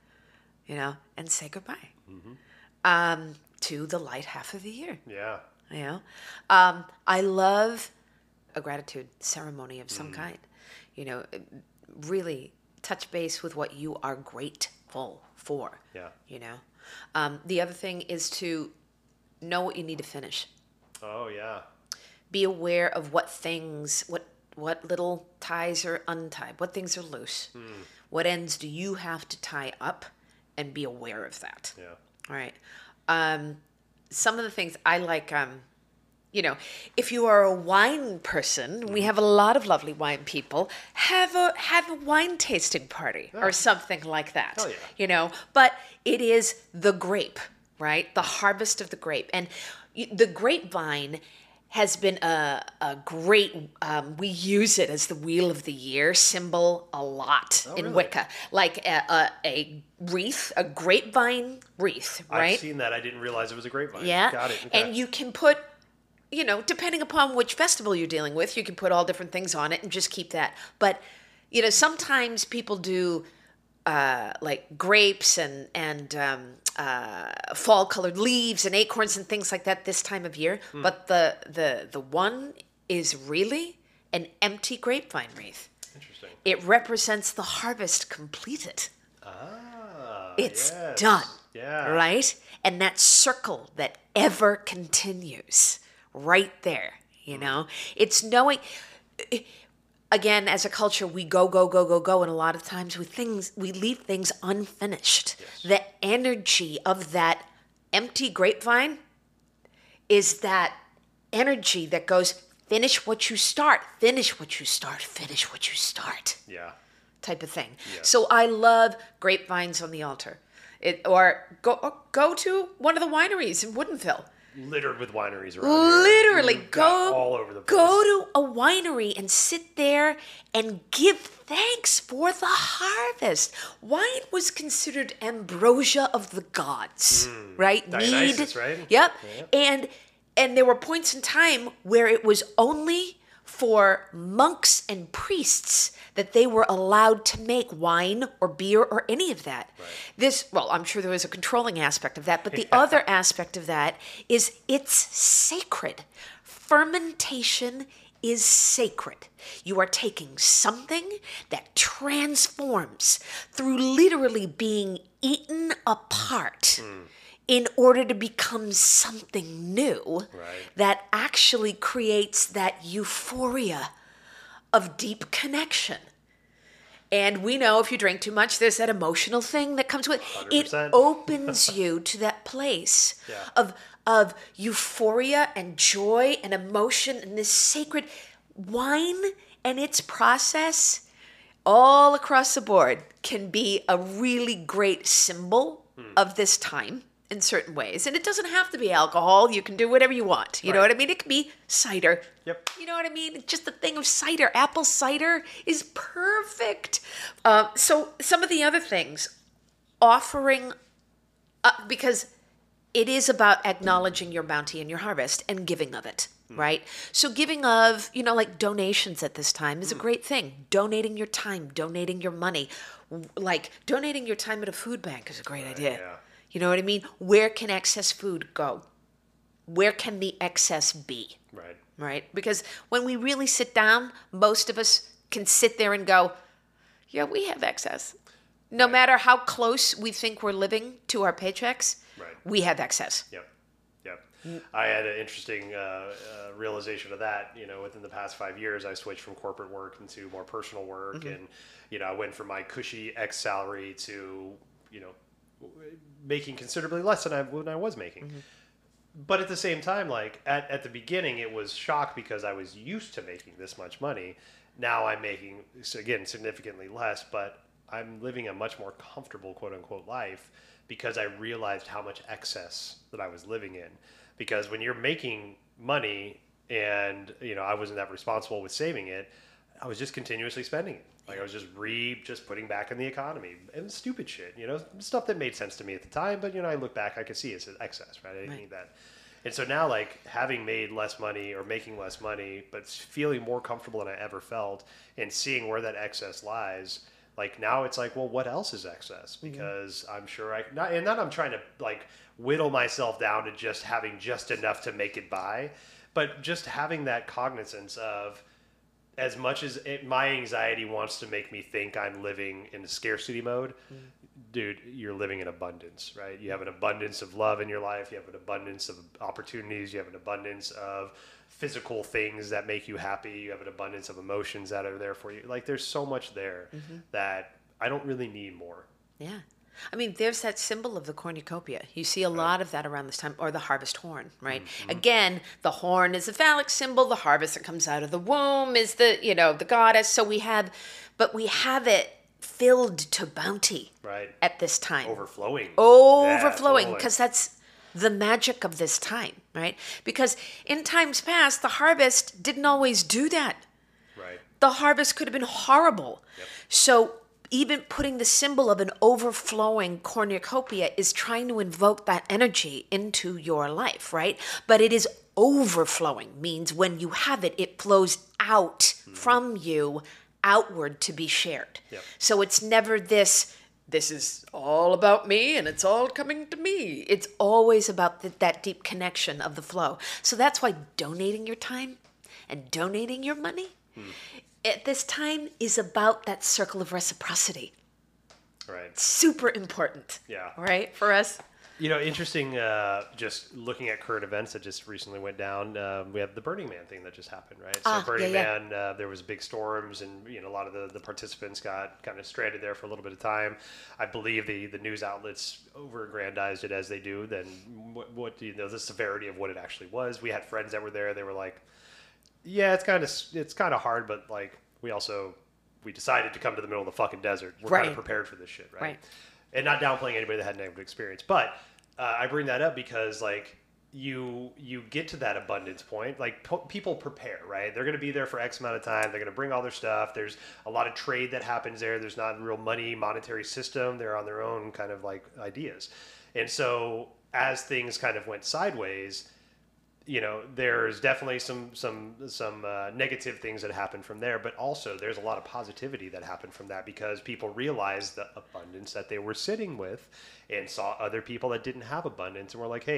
you know, and say goodbye mm-hmm. um, to the light half of the year. Yeah. You know, um, I love a gratitude ceremony of some mm. kind, you know, really touch base with what you are grateful for, yeah. you know. Um, the other thing is to know what you need to finish. Oh, yeah. Be aware of what things, what what little ties are untied, what things are loose. Mm. What ends do you have to tie up, and be aware of that. Yeah. All right. Um, some of the things I like, um, you know, if you are a wine person, mm. we have a lot of lovely wine people, have a have a wine tasting party oh. or something like that. Hell yeah. You know, but it is the grape, right? The harvest of the grape. And the grapevine has been a, a great, um, we use it as the wheel of the year symbol a lot oh, in really? Wicca. Like a, a, a wreath, a grapevine wreath, right? I've seen that. I didn't realize it was a grapevine. Yeah. Got it. Okay. And you can put, you know, depending upon which festival you're dealing with, you can put all different things on it and just keep that. But, you know, sometimes people do uh, like grapes and, and um, uh, fall-colored leaves and acorns and things like that this time of year. Hmm. But the, the, the one is really an empty grapevine wreath. Interesting. It represents the harvest completed. Ah, It's yes. done. Yeah. Right? And that circle that ever continues right there, you know? It's knowing, again, as a culture, we go, go, go, go, go, and a lot of times we things we leave things unfinished. Yes. The energy of that empty grapevine is that energy that goes, finish what you start, finish what you start, finish what you start. Yeah. Type of thing. Yes. So I love grapevines on the altar. It, or go or go to one of the wineries in Woodinville. Littered with wineries around Literally, here. go all over the place. go to a winery and sit there and give thanks for the harvest. Wine was considered ambrosia of the gods, mm. right? Dionysus, Need, right? Yep. yep. And and there were points in time where it was only for monks and priests that they were allowed to make wine or beer or any of that. Right. This, well, I'm sure there was a controlling aspect of that, but the other aspect of that is it's sacred. Fermentation is sacred. You are taking something that transforms through literally being eaten apart mm. in order to become something new right. that actually creates that euphoria of deep connection. And we know if you drink too much, there's that emotional thing that comes with it. one hundred percent. It opens you to that place yeah. of of euphoria and joy and emotion and this sacred wine and its process all across the board can be a really great symbol hmm. of this time in certain ways. And it doesn't have to be alcohol. You can do whatever you want. You right. know what I mean? It can be cider. Yep. You know what I mean? Just the thing of cider. Apple cider is perfect. Uh, so some of the other things, offering, uh, because it is about acknowledging your bounty and your harvest and giving of it, mm. right? So giving of, you know, like donations at this time is mm. a great thing. Donating your time, donating your money. Like donating your time at a food bank is a great right, idea. Yeah. You know what I mean? Where can excess food go? Where can the excess be? Right. Right? Because when we really sit down, most of us can sit there and go, yeah, we have excess. No right. matter how close we think we're living to our paychecks, right. we have excess. Yep. Yep. Mm. I had an interesting uh, uh, realization of that. You know, within the past five years, I switched from corporate work into more personal work. Mm-hmm. And, you know, I went from my cushy X salary to, you know, making considerably less than I, when I was making. Mm-hmm. But at the same time, like at, at the beginning, it was shock because I was used to making this much money. Now I'm making, again, significantly less, but I'm living a much more comfortable, quote unquote, life because I realized how much excess that I was living in. Because when you're making money and, you know, I wasn't that responsible with saving it, I was just continuously spending it. Like I was just re just putting back in the economy and stupid shit, you know, stuff that made sense to me at the time. But, you know, I look back, I could see it's excess, right? I didn't right. need that. And so now, like having made less money or making less money, but feeling more comfortable than I ever felt and seeing where that excess lies, like now it's like, well, what else is excess? Because mm-hmm. I'm sure I, not, and not I'm trying to like whittle myself down to just having just enough to make it by, but just having that cognizance of, as much as it, my anxiety wants to make me think I'm living in a scarcity mode, mm. dude, you're living in abundance, right? You have an abundance of love in your life. You have an abundance of opportunities. You have an abundance of physical things that make you happy. You have an abundance of emotions that are there for you. Like there's so much there mm-hmm. that I don't really need more. Yeah. I mean, there's that symbol of the cornucopia. You see a right. lot of that around this time, or the harvest horn, right? Mm-hmm. Again, the horn is a phallic symbol. The harvest that comes out of the womb is the, you know, the goddess. So we have, but we have it filled to bounty right. at this time. Overflowing. Overflowing, because yeah, totally. That's the magic of this time, right? Because in times past, the harvest didn't always do that. Right. The harvest could have been horrible. Yep. So even putting the symbol of an overflowing cornucopia is trying to invoke that energy into your life, right? But it is overflowing, means when you have it, it flows out mm-hmm. from you outward to be shared. Yep. So it's never this, this is all about me and it's all coming to me. It's always about the, that deep connection of the flow. So that's why donating your time and donating your money mm. at this time is about that circle of reciprocity. Right. Super important. Yeah. Right, for us. You know, interesting, uh, just looking at current events that just recently went down. Um, we have the Burning Man thing that just happened, right? So ah, Burning yeah, Man, uh, there was big storms and, you know, a lot of the, the participants got kind of stranded there for a little bit of time. I believe the, the news outlets over-aggrandized it as they do. Then what, what do you know, the severity of what it actually was. We had friends that were there. They were like, yeah, it's kind of it's kind of hard, but like we also we decided to come to the middle of the fucking desert. We're right. kind of prepared for this shit, right? Right. And not downplaying anybody that had a negative experience, but uh, I bring that up because like you you get to that abundance point, like po- people prepare, right? They're going to be there for X amount of time. They're going to bring all their stuff. There's a lot of trade that happens there. There's not a real money monetary system. They're on their own kind of like ideas, and so as things kind of went sideways, you know, there's definitely some some some uh, negative things that happen from there, but also there's a lot of positivity that happened from that because people realized the abundance that they were sitting with and saw other people that didn't have abundance and were like, hey,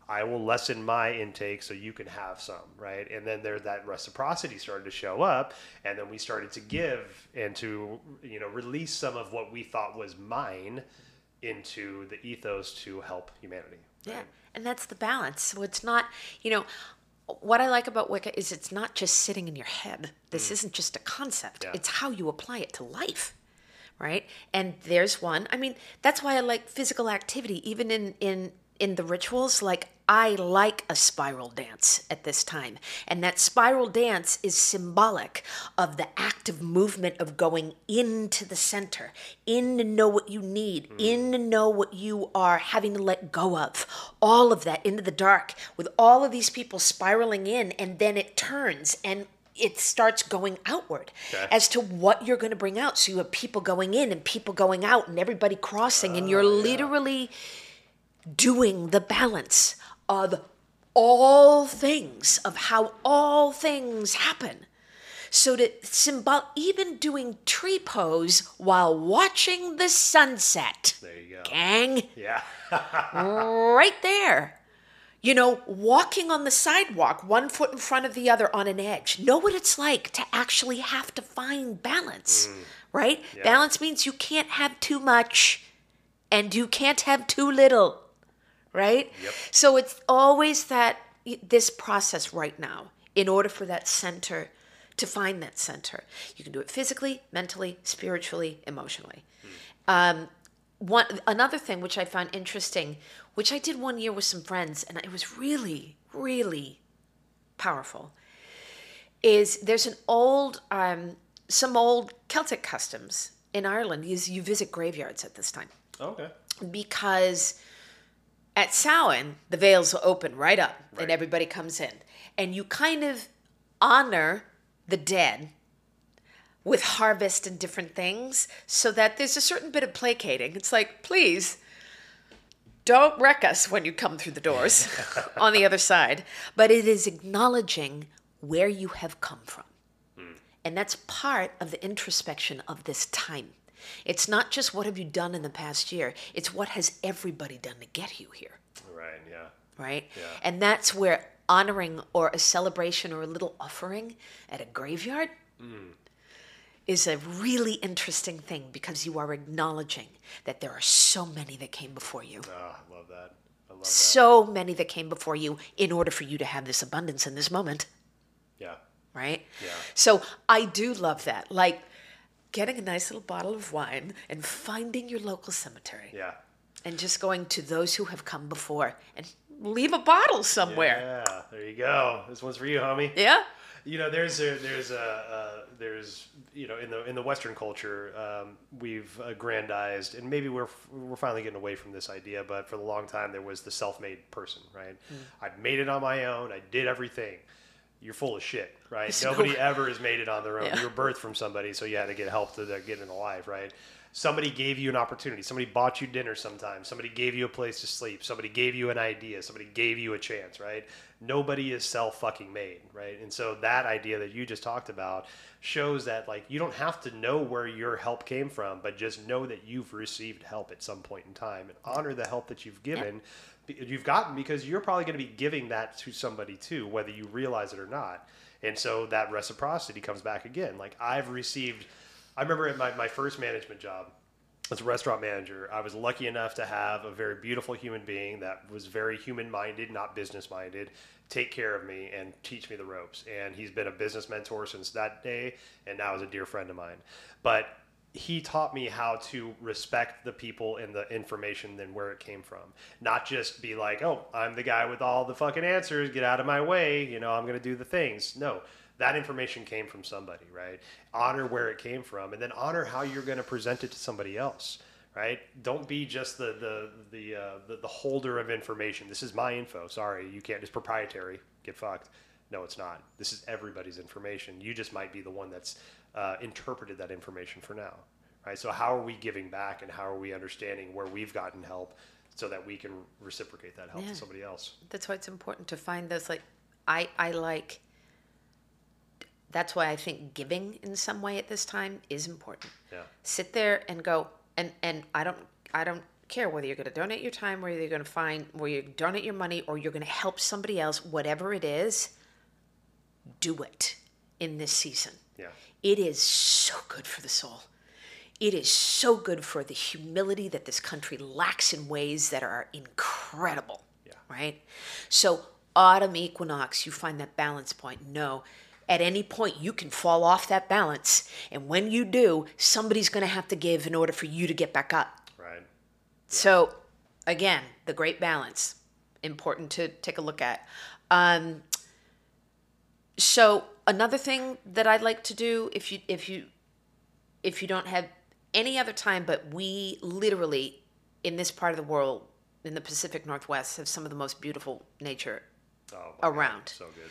I will lessen my intake so you can have some, right? And then there that reciprocity started to show up, and then we started to give and to, you know, release some of what we thought was mine into the ethos to help humanity. Right? Yeah, and that's the balance. So it's not, you know, what I like about Wicca is it's not just sitting in your head. This mm. isn't just a concept. Yeah. It's how you apply it to life, right? And there's one. I mean, that's why I like physical activity, even in in in the rituals. Like, I like a spiral dance at this time. And that spiral dance is symbolic of the active movement of going into the center, in to know what you need, mm. in to know what you are having to let go of. All of that into the dark with all of these people spiraling in, and then it turns and it starts going outward okay. as to what you're going to bring out. So you have people going in and people going out and everybody crossing, uh, and you're yeah. literally doing the balance of all things, of how all things happen. So to symbol, even doing tree pose while watching the sunset. There you go. Gang. Yeah. Right there. You know, walking on the sidewalk, one foot in front of the other on an edge. Know what it's like to actually have to find balance, mm. right? Yeah. Balance means you can't have too much and you can't have too little. Right? Yep. So it's always that, this process right now, in order for that center, to find that center. You can do it physically, mentally, spiritually, emotionally. Hmm. Um, one Another thing which I found interesting, which I did one year with some friends, and it was really, really powerful, is there's an old, um, some old Celtic customs in Ireland. You, you visit graveyards at this time. Okay. Because at Samhain, the veils will open right up, right. and everybody comes in. And you kind of honor the dead with harvest and different things, so that there's a certain bit of placating. It's like, please, don't wreck us when you come through the doors on the other side. But it is acknowledging where you have come from. Mm. And that's part of the introspection of this time. It's not just what have you done in the past year. It's what has everybody done to get you here. Right, yeah. Right? Yeah. And that's where honoring or a celebration or a little offering at a graveyard mm. is a really interesting thing, because you are acknowledging that there are so many that came before you. Oh, I love that. I love that. So many that came before you in order for you to have this abundance in this moment. Yeah. Right? Yeah. So I do love that. Like, getting a nice little bottle of wine and finding your local cemetery. Yeah. And just going to those who have come before and leave a bottle somewhere. Yeah, there you go. This one's for you, homie. Yeah. You know, there's a, there's a, uh, there's, you know, in the in the Western culture, um, we've aggrandized, and maybe we're we're finally getting away from this idea, but for a long time there was the self-made person, right? Mm. I made it on my own. I did everything. You're full of shit, right? So, Nobody ever has made it on their own. Yeah. You were birthed from somebody, so you had to get help to get in alive, right? Somebody gave you an opportunity. Somebody bought you dinner sometimes. Somebody gave you a place to sleep. Somebody gave you an idea. Somebody gave you a chance, right? Nobody is self-fucking-made, right? And so that idea that you just talked about shows that, like, you don't have to know where your help came from, but just know that you've received help at some point in time, and honor the help that you've given. Yeah. You've gotten, because you're probably going to be giving that to somebody too, whether you realize it or not. And so that reciprocity comes back again. Like, I've received, I remember at my, my first management job as a restaurant manager, I was lucky enough to have a very beautiful human being that was very human minded, not business minded, take care of me and teach me the ropes. And he's been a business mentor since that day, and now is a dear friend of mine. But he taught me how to respect the people and the information and where it came from. Not just be like, oh, I'm the guy with all the fucking answers, get out of my way, you know, I'm going to do the things. No, that information came from somebody, right? Honor where it came from, and then honor how you're going to present it to somebody else, right? Don't be just the the the, uh, the the holder of information. This is my info. Sorry, you can't. It's proprietary. Get fucked. No, it's not. This is everybody's information. You just might be the one that's uh, interpreted that information for now, right? So how are we giving back, and how are we understanding where we've gotten help so that we can reciprocate that help yeah. to somebody else? That's why it's important to find those, like, I, I like, that's why I think giving in some way at this time is important. Yeah. Sit there and go, and, and I don't, I don't care whether you're going to donate your time, whether you're going to find, where you donate your money, or you're going to help somebody else, whatever it is, do it in this season. Yeah. It is so good for the soul. It is so good for the humility that this country lacks in ways that are incredible. Yeah. Right? So autumn equinox, you find that balance point. No, at any point you can fall off that balance. And when you do, somebody's going to have to give in order for you to get back up. Right. So again, the great balance, important to take a look at. Um, so another thing that I'd like to do, if you, if you, if you don't have any other time, but we literally in this part of the world, in the Pacific Northwest, have some of the most beautiful nature Oh, my around. God, so good.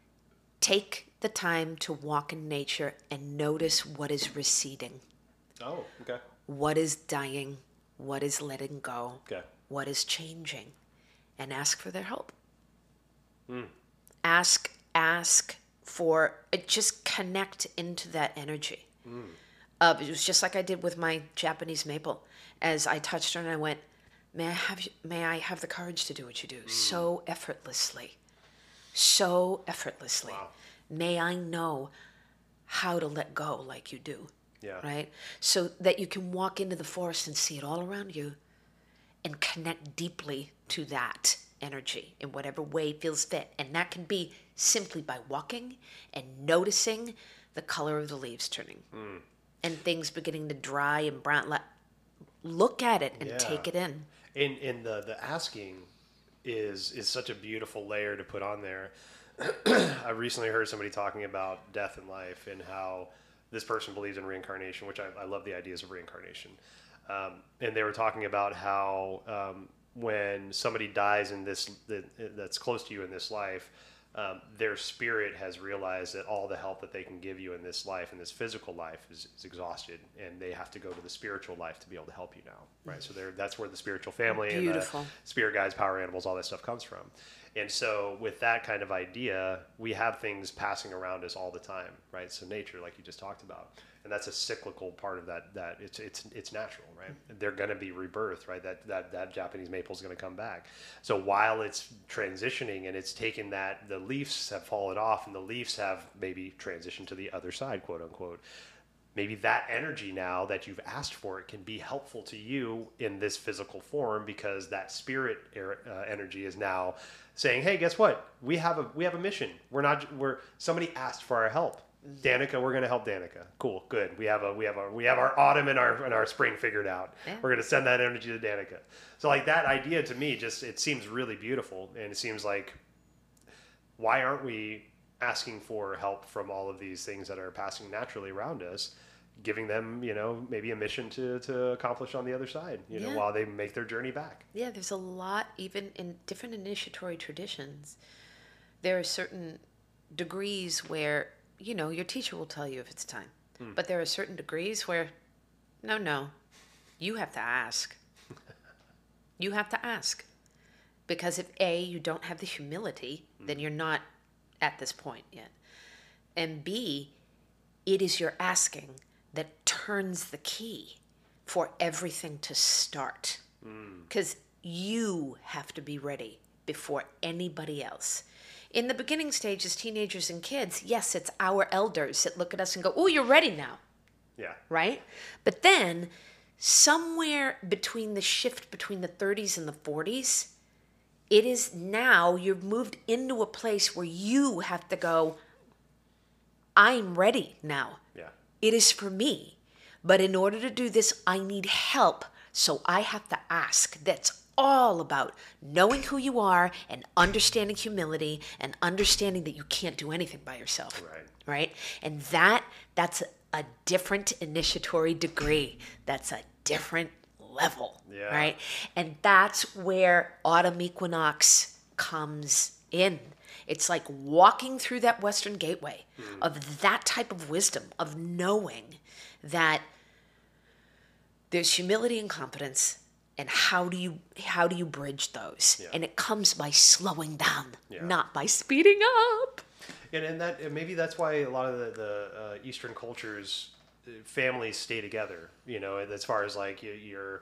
Take the time to walk in nature and notice what is receding, Oh, okay. what is dying, what is letting go, Okay. what is changing, and ask for their help. Mm. Ask, ask for, uh, just connect into that energy. Mm. Uh, it was just like I did with my Japanese maple. As I touched her and I went, may I have you, may I have the courage to do what you do? Mm. So effortlessly. So effortlessly. Wow. May I know how to let go like you do. Yeah. Right? So that you can walk into the forest and see it all around you and connect deeply to that energy in whatever way feels fit. And that can be simply by walking and noticing the color of the leaves turning. Mm. And things beginning to dry and brown. Look at it and Yeah. take it in. In in the the asking is is such a beautiful layer to put on there. I recently heard somebody talking about death and life and how this person believes in reincarnation, which I, I love the ideas of reincarnation. Um, and they were talking about how um, when somebody dies in this that, that's close to you in this life, um, their spirit has realized that all the help that they can give you in this life, in this physical life, is, is exhausted, and they have to go to the spiritual life to be able to help you now, right? So they're, that's where the spiritual family Beautiful. and the spirit guides, power animals, all that stuff comes from. And so with that kind of idea, we have things passing around us all the time, right? So nature, like you just talked about, and that's a cyclical part of that. That it's it's it's natural, right? They're going to be rebirthed, right? That that that Japanese maple is going to come back. So while it's transitioning and it's taken that, the leaves have fallen off and the leaves have maybe transitioned to the other side, quote unquote. Maybe that energy now that you've asked for it can be helpful to you in this physical form, because that spirit er, uh, energy is now saying, "Hey, guess what? We have a we have a mission. We're not we're somebody asked for our help. Danica, we're going to help Danica. Cool, good. We have a we have a we have our autumn and our and our spring figured out. Yeah. We're going to send that energy to Danica." So like that idea to me, just it seems really beautiful, and it seems like, why aren't we asking for help from all of these things that are passing naturally around us, giving them, you know, maybe a mission to, to accomplish on the other side, you yeah. know, while they make their journey back. Yeah, there's a lot, even in different initiatory traditions, there are certain degrees where, you know, your teacher will tell you if it's time. Hmm. But there are certain degrees where, no, no, you have to ask. You have to ask. Because if A, you don't have the humility, hmm. then you're not at this point yet. And B, it is your asking that turns the key for everything to start. Because mm. you have to be ready before anybody else. In the beginning stages, teenagers and kids, yes, it's our elders that look at us and go, "Oh, you're ready now." Yeah. Right? But then somewhere between the shift between the thirties and the forties, it is now you've moved into a place where you have to go, "I'm ready now." Yeah. It is for me. But in order to do this, I need help. So I have to ask. That's all about knowing who you are and understanding humility and understanding that you can't do anything by yourself. Right. Right? And that that's a, a different initiatory degree. That's a different level. Yeah. Right? And that's where autumn equinox comes in. It's like walking through that Western gateway mm. of that type of wisdom, of knowing that there's humility and competence, and how do you how do you bridge those? Yeah. And it comes by slowing down, yeah. not by speeding up. And, and that and maybe that's why a lot of the, the uh, Eastern cultures, families stay together. You know, as far as like your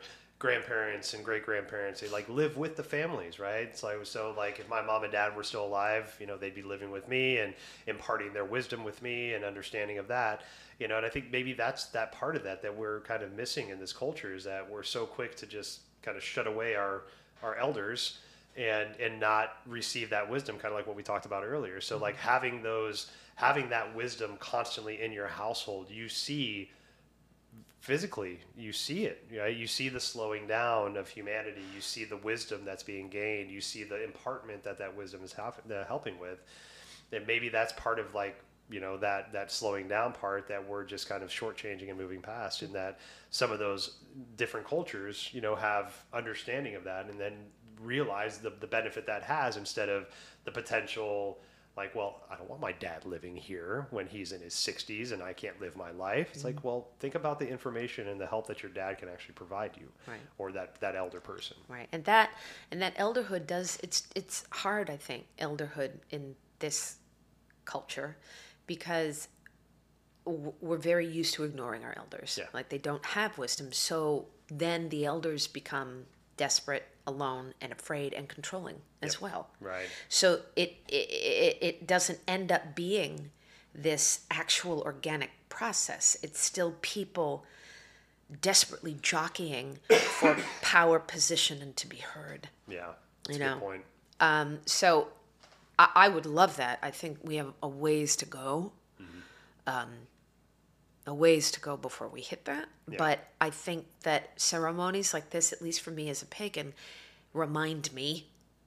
grandparents and great grandparents, they like live with the families, right? So I was so like if my mom and dad were still alive, you know, they'd be living with me and imparting their wisdom with me and understanding of that, you know. And I think maybe that's that part of that that we're kind of missing in this culture, is that we're so quick to just kind of shut away our our elders and and not receive that wisdom, kind of like what we talked about earlier. So like having those having that wisdom constantly in your household, you see physically, you see it, right? You see the slowing down of humanity. You see the wisdom that's being gained. You see the impartment that that wisdom is help, uh, helping with. And maybe that's part of like, you know, that, that slowing down part that we're just kind of shortchanging and moving past, in that some of those different cultures, you know, have understanding of that and then realize the, the benefit that has, instead of the potential like, well, I don't want my dad living here when he's in his sixties and I can't live my life. It's mm-hmm. like, well, think about the information and the help that your dad can actually provide you, right. or that, that elder person. Right. And that and that elderhood does, it's it's hard, I think, elderhood in this culture, because w- we're very used to ignoring our elders. Yeah. Like, they don't have wisdom. So then the elders become desperate, alone, and afraid and controlling as yep. well. Right. So it, it it doesn't end up being this actual organic process. It's still people desperately jockeying for power, position, and to be heard. Yeah, that's you a know? good point. Um, so I, I would love that. I think we have a ways to go. Mm-hmm. Um, a ways to go before we hit that. Yeah. But I think that ceremonies like this, at least for me as a pagan, remind me,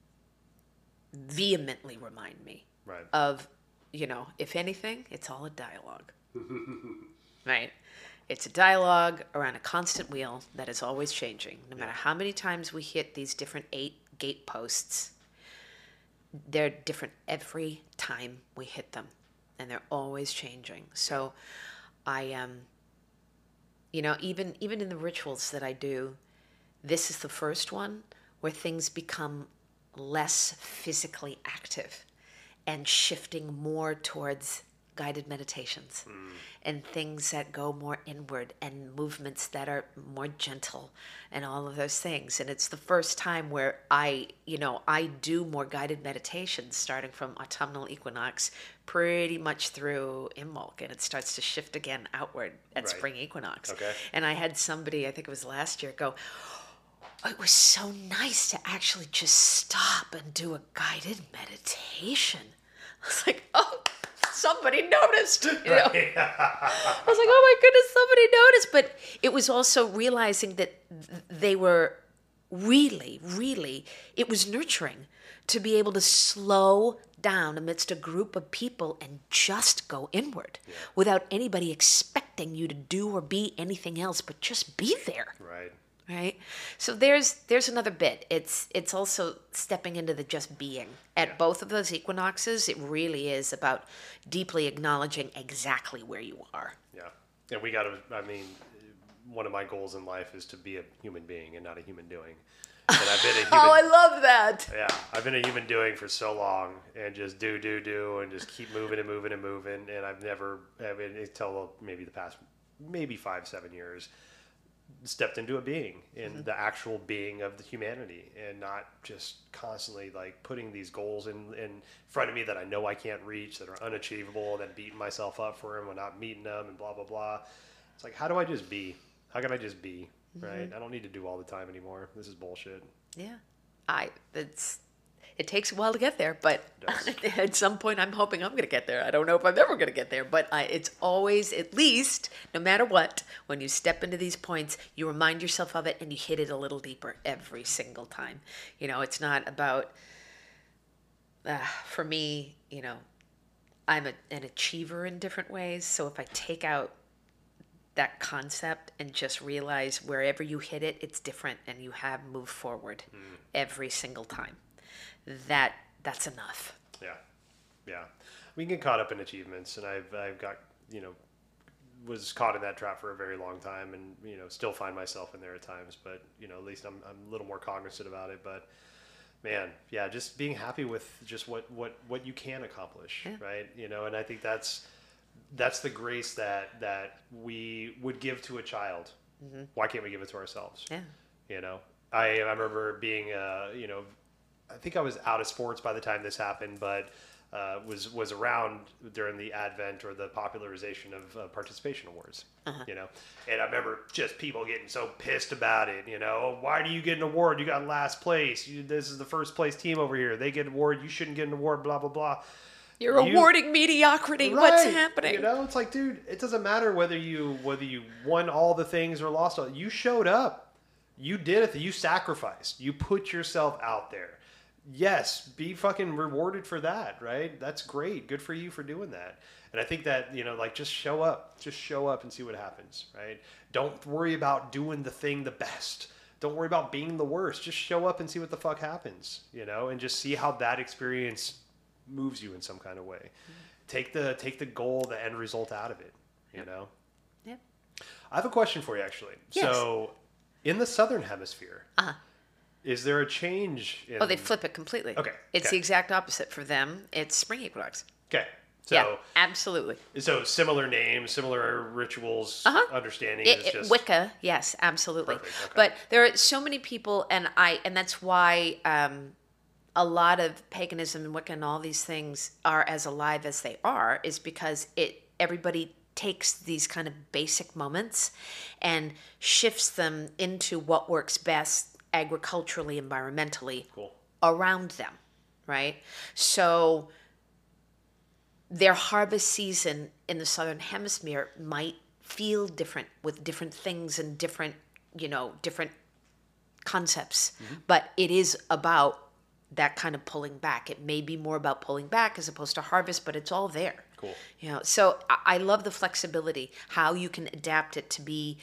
vehemently remind me right. of, you know, if anything, it's all a dialogue. Right? It's a dialogue around a constant wheel that is always changing. No matter yeah. how many times we hit these different eight gate posts, they're different every time we hit them. And they're always changing. So I, um, you know, even even in the rituals that I do, this is the first one where things become less physically active and shifting more towards guided meditations mm. and things that go more inward and movements that are more gentle and all of those things. And it's the first time where I, you know, I do more guided meditations starting from autumnal equinox pretty much through Imbolc, and it starts to shift again outward at right. spring equinox. Okay. And I had somebody, I think it was last year, go, oh, it was so nice to actually just stop and do a guided meditation. I was like, oh, somebody noticed. You know? Right. I was like, oh my goodness, somebody noticed. But it was also realizing that they were really, really, it was nurturing to be able to slow down amidst a group of people and just go inward yeah. without anybody expecting you to do or be anything else, but just be there. Right. Right. So there's there's another bit. It's it's also stepping into the just being. At yeah. both of those equinoxes, it really is about deeply acknowledging exactly where you are. Yeah. And we got to, I mean, one of my goals in life is to be a human being and not a human doing. And I've been a human, oh, I love that. Yeah. I've been a human doing for so long and just do, do, do, and just keep moving and moving and moving. And I've never, I mean, until maybe the past, maybe five, seven years, stepped into a being in mm-hmm. the actual being of the humanity, and not just constantly like putting these goals in, in front of me that I know I can't reach, that are unachievable, and then beating myself up for them when not meeting them and blah, blah, blah. It's like, how do I just be? How can I just be? Mm-hmm. Right? I don't need to do all the time anymore. This is bullshit. Yeah. I, it's, it takes a while to get there, but at some point I'm hoping I'm going to get there. I don't know if I'm ever going to get there, but I, it's always, at least, no matter what, when you step into these points, you remind yourself of it and you hit it a little deeper every single time. You know, it's not about, uh, for me, you know, I'm a, an achiever in different ways. So if I take out that concept and just realize wherever you hit it, it's different and you have moved forward mm. every single time. That that's enough. Yeah, yeah. We can get caught up in achievements, and I've I've got you know was caught in that trap for a very long time, and you know still find myself in there at times. But you know at least I'm I'm a little more cognizant about it. But man, yeah, just being happy with just what what what you can accomplish, yeah. right? You know, and I think that's that's the grace that that we would give to a child. Mm-hmm. Why can't we give it to ourselves? Yeah. You know, I I remember being uh you know, I think I was out of sports by the time this happened, but uh, was was around during the advent or the popularization of uh, participation awards. Uh-huh. You know, and I remember just people getting so pissed about it. You know, why do you get an award? You got last place. You, this is the first place team over here. They get an award. You shouldn't get an award. Blah blah blah. You're you, awarding mediocrity. Right, what's happening? You know, it's like, dude, it doesn't matter whether you whether you won all the things or lost all. You showed up. You did it. You sacrificed. You put yourself out there. Yes, be fucking rewarded for that, right? That's great. Good for you for doing that. And I think that, you know, like, just show up. Just show up and see what happens, right? Don't worry about doing the thing the best. Don't worry about being the worst. Just show up and see what the fuck happens, you know, and just see how that experience moves you in some kind of way. Mm-hmm. Take the take the goal, the end result out of it, you yep. know? Yep. I have a question for you, actually. Yes. So, in the Southern Hemisphere, uh-huh. is there a change in... Oh, they flip it completely. Okay. It's okay. the exact opposite for them. It's spring equinox. Okay. So, yeah, absolutely. So similar names, similar rituals, uh-huh. understanding. It, is just... Wicca, yes, absolutely. Perfect. Okay. But there are so many people, and I, and that's why um, a lot of paganism and Wicca and all these things are as alive as they are, is because it everybody takes these kind of basic moments and shifts them into what works best agriculturally, environmentally cool. around them, right? So their harvest season in the Southern Hemisphere might feel different with different things and different, you know, different concepts. Mm-hmm. But it is about that kind of pulling back. It may be more about pulling back as opposed to harvest, but it's all there. Cool. You know, so I love the flexibility, how you can adapt it to be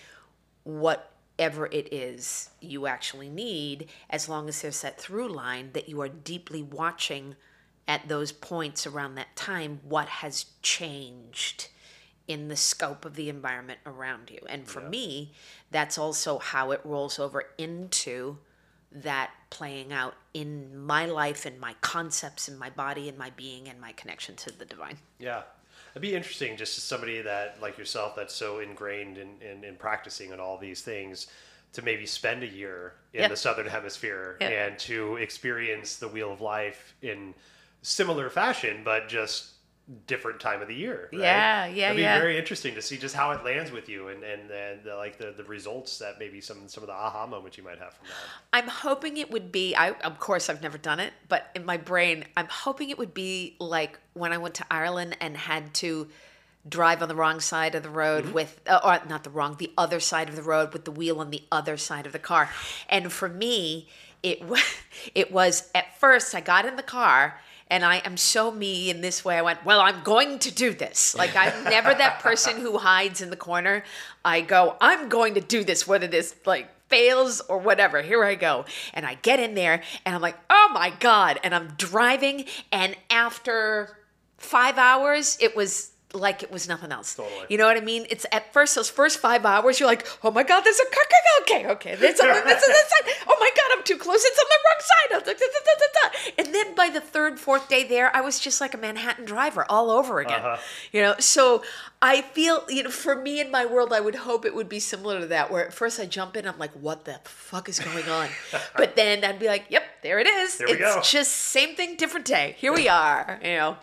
whatever it is you actually need, as long as there's that through line that you are deeply watching at those points around that time, what has changed in the scope of the environment around you. And for yeah. me, that's also how it rolls over into that playing out in my life and my concepts and my body and my being and my connection to the divine. Yeah. It'd be interesting just as somebody that, like yourself, that's so ingrained in, in, in practicing on all these things, to maybe spend a year in yeah. the Southern Hemisphere yeah. and to experience the wheel of life in similar fashion, but just different time of the year. Right? Yeah, yeah, It'd be yeah. very interesting to see just how it lands with you, and and, and the, like the, the results that maybe some some of the aha moments you might have from that. I'm hoping it would be. I of course I've never done it, but in my brain, I'm hoping it would be like when I went to Ireland and had to drive on the wrong side of the road mm-hmm. with, uh, or not the wrong, the other side of the road with the wheel on the other side of the car. And for me, it was it was at first I got in the car. And I am so me in this way. I went, well, I'm going to do this. Like, I'm never that person who hides in the corner. I go, I'm going to do this, whether this, like, fails or whatever. Here I go. And I get in there, and I'm like, oh, my God. And I'm driving, and after five hours, it was like it was nothing else. Totally. You know what I mean? It's at first, those first five hours, you're like, oh my God, there's a car. Okay, okay. There's something, this is this side. Oh my God, I'm too close. It's on the wrong side. I was like, da, da, da, da. And then by the third, fourth day there, I was just like a Manhattan driver all over again. Uh-huh. You know, so I feel, you know, for me in my world, I would hope it would be similar to that, where at first I jump in, I'm like, what the fuck is going on? But then I'd be like, yep, there it is. There we it's go. Just same thing, different day. Here we are, you know.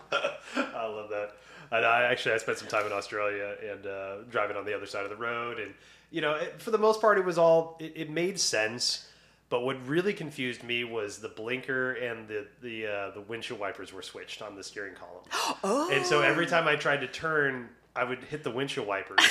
I love that. And I actually I spent some time in Australia and uh, driving on the other side of the road, and you know, it, for the most part, it was all it, it made sense. But what really confused me was the blinker and the the uh, the windshield wipers were switched on the steering column. Oh. And so every time I tried to turn, I would hit the windshield wipers,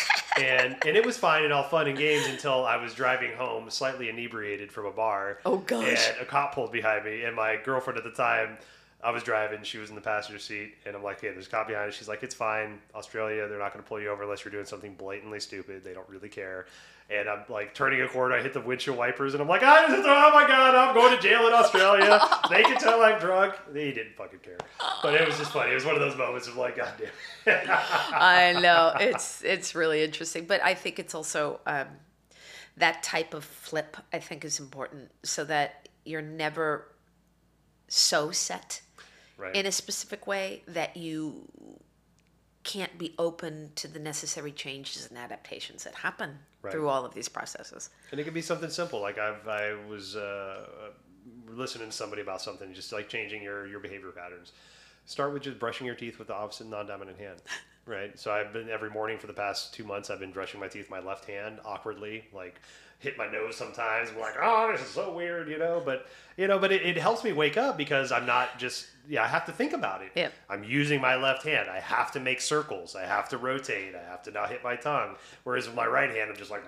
and and it was fine and all fun and games until I was driving home slightly inebriated from a bar. Oh gosh! And a cop pulled behind me, and my girlfriend at the time. I was driving, she was in the passenger seat, and I'm like, hey, there's a cop behind us. She's like, it's fine. Australia, they're not going to pull you over unless you're doing something blatantly stupid. They don't really care. And I'm like turning a corner, I hit the windshield wipers, and I'm like, oh my God, I'm going to jail in Australia. They can tell I'm drunk. They didn't fucking care. But it was just funny. It was one of those moments of like, God damn it. I know. It's, it's really interesting. But I think it's also um, that type of flip, I think, is important so that you're never so set. Right. In a specific way that you can't be open to the necessary changes and adaptations that happen Right. through all of these processes. And it can be something simple. Like I've, I was uh, listening to somebody about something, just like changing your, your behavior patterns. Start with just brushing your teeth with the opposite non-dominant hand, right? So I've been every morning for the past two months, I've been brushing my teeth with my left hand awkwardly, like hit my nose sometimes. I'm like, oh, this is so weird, you know, but you know, but it, it helps me wake up because I'm not just, yeah, I have to think about it. Yeah. I'm using my left hand. I have to make circles. I have to rotate. I have to not hit my tongue. Whereas with my right hand, I'm just like,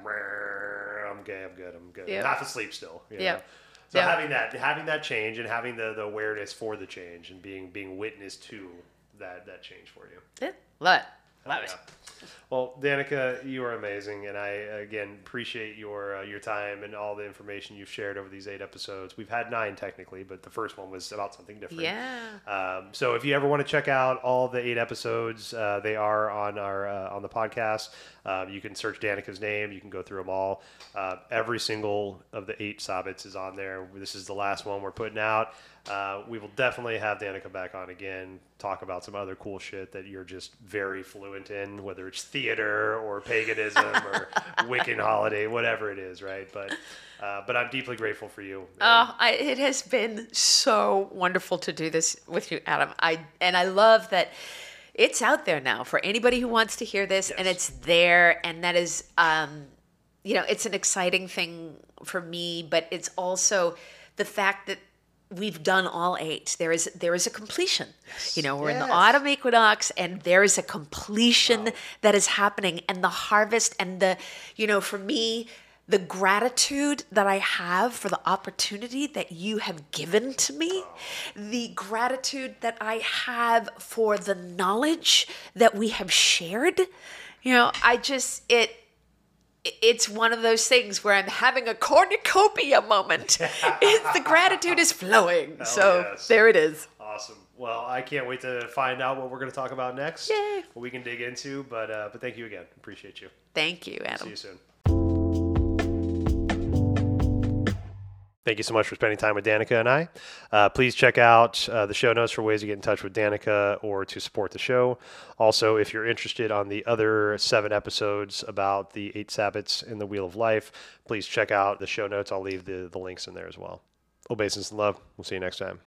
I'm okay, I'm good, I'm good. Yeah. I'm half asleep still. You Yeah. know? So Yeah. having that, having that change and having the, the awareness for the change and being being witness to that that change for you. Yeah. Love it. Love Yeah. it. Well, Danica, you are amazing, and I again appreciate your uh, your time and all the information you've shared over these eight episodes. We've had nine technically, but the first one was about something different. Yeah. Um, so if you ever want to check out all the eight episodes, uh, they are on our uh, on the podcast. Um, you can search Danica's name. You can go through them all. Uh, every single of the eight Sabbats is on there. This is the last one we're putting out. Uh, we will definitely have Danica back on again, talk about some other cool shit that you're just very fluent in, whether it's theater or paganism or Wiccan holiday, whatever it is, right? But uh, but I'm deeply grateful for you. Oh, I, it has been so wonderful to do this with you, Adam. I and I love that it's out there now for anybody who wants to hear this, Yes. and it's there, and that is, um, you know, it's an exciting thing for me, but it's also the fact that we've done all eight. There is there is a completion. You know, we're in the Yes. autumn equinox, and there is a completion Wow. that is happening, and the harvest, and the, you know, for me, the gratitude that I have for the opportunity that you have given to me, the gratitude that I have for the knowledge that we have shared. You know, I just it. It's one of those things where I'm having a cornucopia moment. It's, the gratitude is flowing. so yes. there it is. Awesome. Well, I can't wait to find out what we're going to talk about next. Yay. What we can dig into. But uh, but thank you again. Appreciate you. Thank you, See Adam. you soon. Thank you so much for spending time with Danica and I. Uh, please check out uh, the show notes for ways to get in touch with Danica or to support the show. Also, if you're interested on the other seven episodes about the eight Sabbats in the Wheel of Life, please check out the show notes. I'll leave the, the links in there as well. Obeisance and love. We'll see you next time.